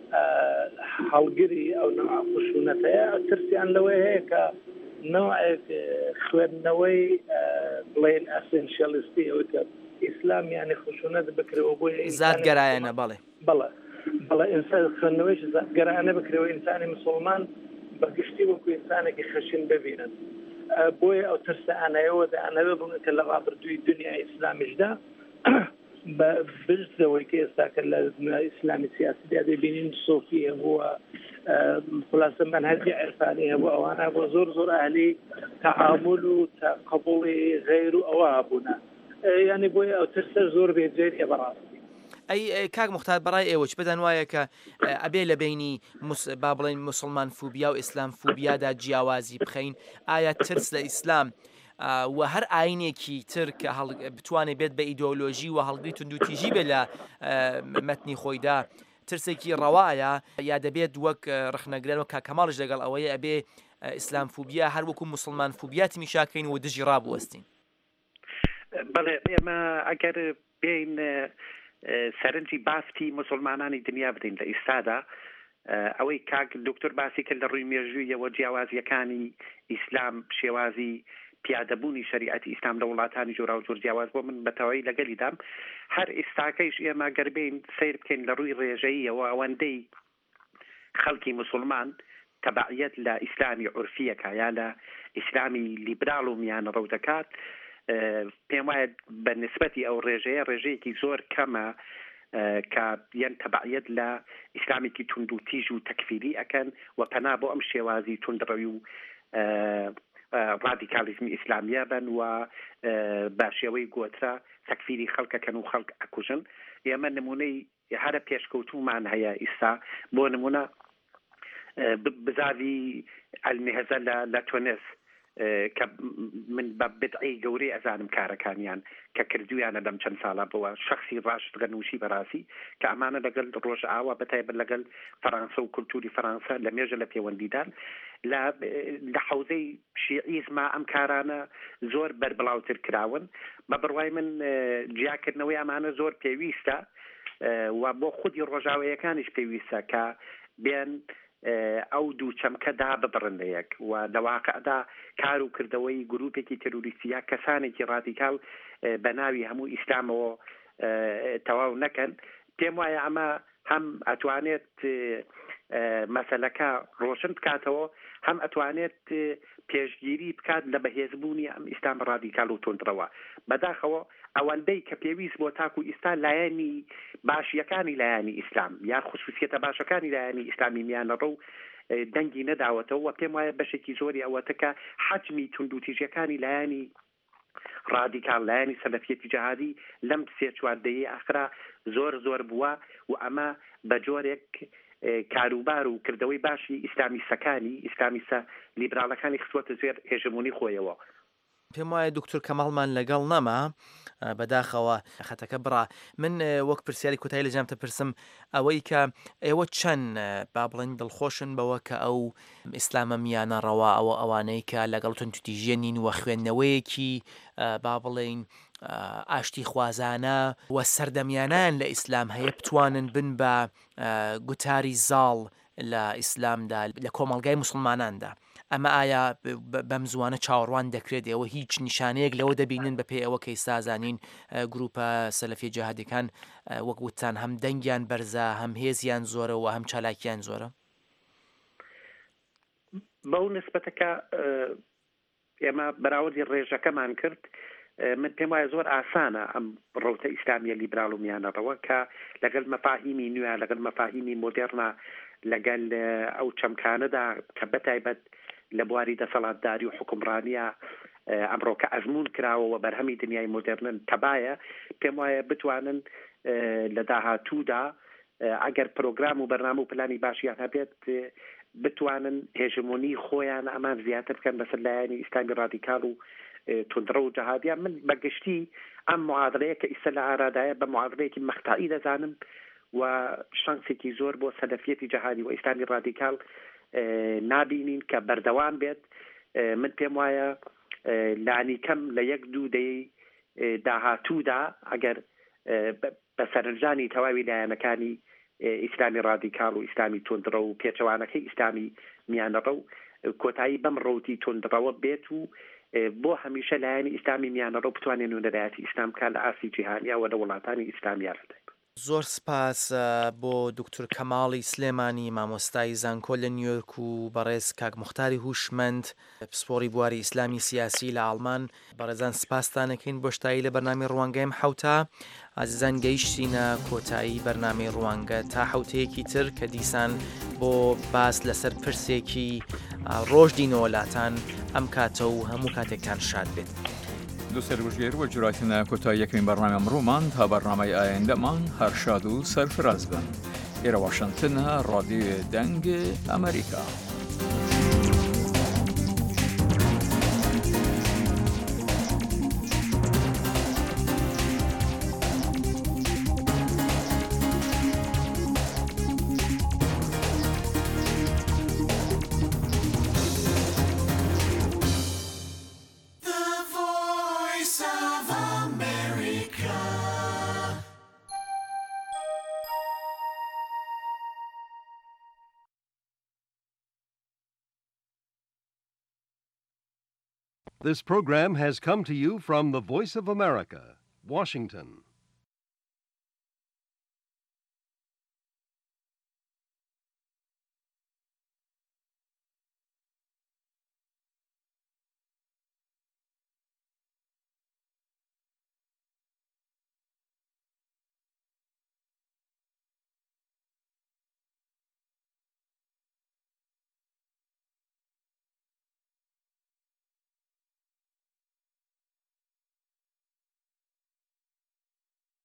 هەڵگری ئەو نوع خشونەتەیە ترسیان لەوەی هەیە کە نوعێک خوێندنەوەی بڵێن ئەسنشیالیستی ئەوەی کە ئیسلام یانی خشونەت بکرێەوە بۆیە زادگەرایەنە بەڵێ بەڵێ ئینسان خوێندنەوەیش زادگەرایەنە بکرێەوە ئینسانی مسلمان بەگشتی وەکو ئینسانێکی خەشین ببینن بۆیە ئەو ترسە ئانایەوە دەیانەوێ بڵێن کە لە ڕابردووی دنیای ئیسلامیشدا بە برزەوەی کە ئێستا کە لە ئیسلامی سیاسیدا دەبینین سۆفی هەبووە خلاصە منهجی عرفانی هەبوو ئەوانە بۆ زۆر زۆر ئاهلی تەعامل و تەقبوڵی غەیر و ئەوە هەبوونە یعنی بۆیە ئەو ترسە زۆر بێجێریە بەڕاستی. ئەی کاک موختار بەڕای ئێوە چ بدەن وایە کە ئەبێ لە بینی با بڵێن مسلمان فوبیا و ئیسلام فوبیادا جیاوازی بخەین ئایا ترس لە ئیسلام و هەر ئاینێکی تر کە بتوانێت بێت بە ئیدۆلۆژی و هەڵگری توندوتیژی بێ لە مەتنی خۆیدا ترسێکی ڕەوایە یا دەبێت وەک ڕخنەگرێن و کاکەماڵش لەگەڵ ئەوەیە ئەبێ ئیسلام فوبیا هەر وەکو مسلمان فوبیاتی میشاکەین و دژی ڕابوەستین. بەڵێ ئێمە ئەگەر بین سەرنجی باستی مسلمانانی دنیا بدەین لە ئیستادا ئەوەی کاک دکتۆر باسی کرد لە ڕووی مێژوویەوە جیاوازیەکانی ئیسلام شێوازی پیادەبوونی شریعەتی ئیسلام لە وڵاتانی جۆرا و جۆر جیاواز بۆ من بەتەواوی لەگەلی دام هەر ئێستاکەیش ئێمە گەربین سیر بکەین لە ڕووی ڕێژەیەوە ئەوەندەی خەڵکی مسلمان تەبعیەت لە ئیسلامی عورفیەکە یا لە ئیسلامی لیبرال و میانە ڕەو دەکات پێم وایە بە نسبەتی ئەو ڕێژەیەکی زۆر کەمە کە یان تەبعیەت لە ئیسلامێکی تونند و تیژ و تەکفیری ئەکەن و پەنا بۆ ئەم شێوازی توندڕەوی و رادیکالیزمی ئیسلامیە بن و بە شێوەی گۆترا تەکفیری خەڵکەکەن و خەڵک ئەکوژن ئێمە نمونەی هەرە پێشکەوتومان هەیە ئیستا بۆ نمونە بزاوی ئەلمێهەزە لە تۆنس کە من بە بدعی گەورەی ئەزانم کارەکانیان کە کردویانە لەم چەند ساڵە بەوە شخصی ڕاشتگە نووشی بەڕاستی کە ئەمانە لەگەڵ ڕۆژ ئاوا بەتایبەت لەگەڵ فەرانسە و کولتوری فەرانسە لە مێژە لە پەیوەندیدان لە حوزەی شیعیزما ئەم کارانە زۆر بەربڵاوتر کراون بە بڕوای من جیاکردنەوەی ئەمانە زۆر پێویستە و بۆ خودی ڕۆژاوایەکانیش پێویستە کە بێن ئەو دوو چەمکەدا ببڕن لە یەک و لە واقعدا کار و کردەوەی گروپێکی تەروریستیا کەسانێکی ڕادیکال بە ناوی هەموو ئیسلامەوە تەواو نەکەن پێم وایە ئەمە هەم ئەتوانێت مەسەلەکە ڕۆشن بکاتەوە هەم ئەتوانێت پێشگیری بکات لە بەهێزبوونی ئەم ئیسلام ڕادیکال و تندڕەوە بەداخەوە ئەوەندەی کە پێویست بۆ تاکو ئیستا لایەنی باشیەکانی لایەنی ئیسلام یا خصوصیەتە باشەکانی لایەنی ئیسلامی میانە ڕەو دەنگی نەداوەتەوە و پێم وایە بەشێکی زۆری ئەوەتەکە حجمی تونند و تیژەکانی لایەنی ڕادیکال لایەنی سەلەفیەتی جەهادی لەم سێ چواردەیە ئاخرا زۆر بووە و ئەمە بە جۆرێک کاروبار و کردەوەی باشی ئیسلامی سەکانی ئیسلامی سە لیبراڵەکانی خستوەتە زێر هێژمونی خۆیەوە پێم وایە دکتۆر کەماڵمان لەگەڵ نەما بەداخەوە خەتەکە بڕا من وەک پرسیاری کوتایی لە جامتە پرسم ئەوەی کە ئێوە چەند با بڵێن دڵخۆشن بەوە کە ئەو ئیسلامە میانە ڕەوا ئەوانەی کە لەگەڵ تونتیژە نین و خوێندنەوەیەکی با بڵێن ئاشتی خوازانە و سەردەمیانان لە ئیسلام هەیە بتوانن بن بە گوتاری زاڵ لە ئیسلامدا لە کۆمەڵگای موسڵماناندا ئەمە ئایا بەم زوانە چاوەڕوان دەکرێت ئێوە هیچ نیشانەیەک لەوە دەبینن بە پێی ئەوە کەی سازانین گروپە سەلەفی جەهادیەکان وەک وتان هەم دەنگیان بەرزە هەم هێزیان زۆرە و هەم چالاکیان زۆرە بەو نسبەتەکە ئێمە بەراوردی ڕێژەکەمان کرد من پێم وایە زۆر ئاسانە ئەم ڕەوتە ئیسلامیە لیبرال و میانەڕەوە کە لەگەڵ مەفاهیمی نوێ لەگەڵ مەفاهیمی مۆدێرنا لەگەل ئەو چەمکانەدا کە بەتایبەت لە بواری دەسەڵاتداری و حکومڕانیە ئەمڕۆکە ئەزمون کراوە و بەرهەمی دنیای مۆدرنن تەبایە پێم وایە بتوانن لە داهاتوودا ئەگەر پرۆگرام و بەرنامە و پلانی باشیان هەبێت بتوانن هێژمۆنی خۆیان ئەمان زیاتر بکەن لەسەر لایەنی ئیسلامی ڕادیکال و تندڕە و جەهادیان من بەگشتی ئەم معادلەیە کە ئیستا لە ئارادایە بە معادلەیەکی مەقتەعی دەزانم و شانسێکی زۆر بۆ سەلەفیەتی جەهادی و ئیسلامی ڕادیکال نابینین کە بەردەوام بێت من پێم وایە لانی کەم لە یەک دوو دەی داهاتوودا ئەگەر بە سەرنجانی تەواوی لایەنەکانی ئیسلامی ڕادیکال و ئیسلامی تندڕە و پێچەوانەکەی ئیسلامی میانەڕە و کۆتایی بەم ڕەوتی تندڕەوە بێت و بۆ هەمیشە لایەنی ئیسلامی میانەڕە بتوانێن وەلایەتی ئیسلام کار لە ئاسی جیهانیا و لە وڵاتانی ئیسلامیە زۆر سپاس بۆ دکتۆر کەماڵی سلێمانی مامۆستای زانکۆ لە نیویۆرک و بەڕێز کاک موختاری هوشمەند پسپۆڕی بواری ئیسلامی سیاسی لە ئاڵمان بەڕێزان سپاسدانەکەین بۆ شتایی لە بەرنامی ڕوانگەیم حوتا ئازیزان گەیشتینە کۆتایی بەرنامەی ڕوانگە تا حوتەیەکی تر کە دیسان بۆ باس لەسەر پرسێکی ڕۆژدینەوە لاتان ئەم کاتە و هەموو کاتێکتان شاد بێت. دووسەر وژێر و جوراتینە کۆتایی یەکەمین بەرنامە ئەمڕۆمان تا بەرنامەی ئایندەمان هەر شاد و سەرفراز بن. ئێرە واشنگتنە ڕادیۆ دەنگ ئەمریکا. This program has come to you from the Voice of America, Washington.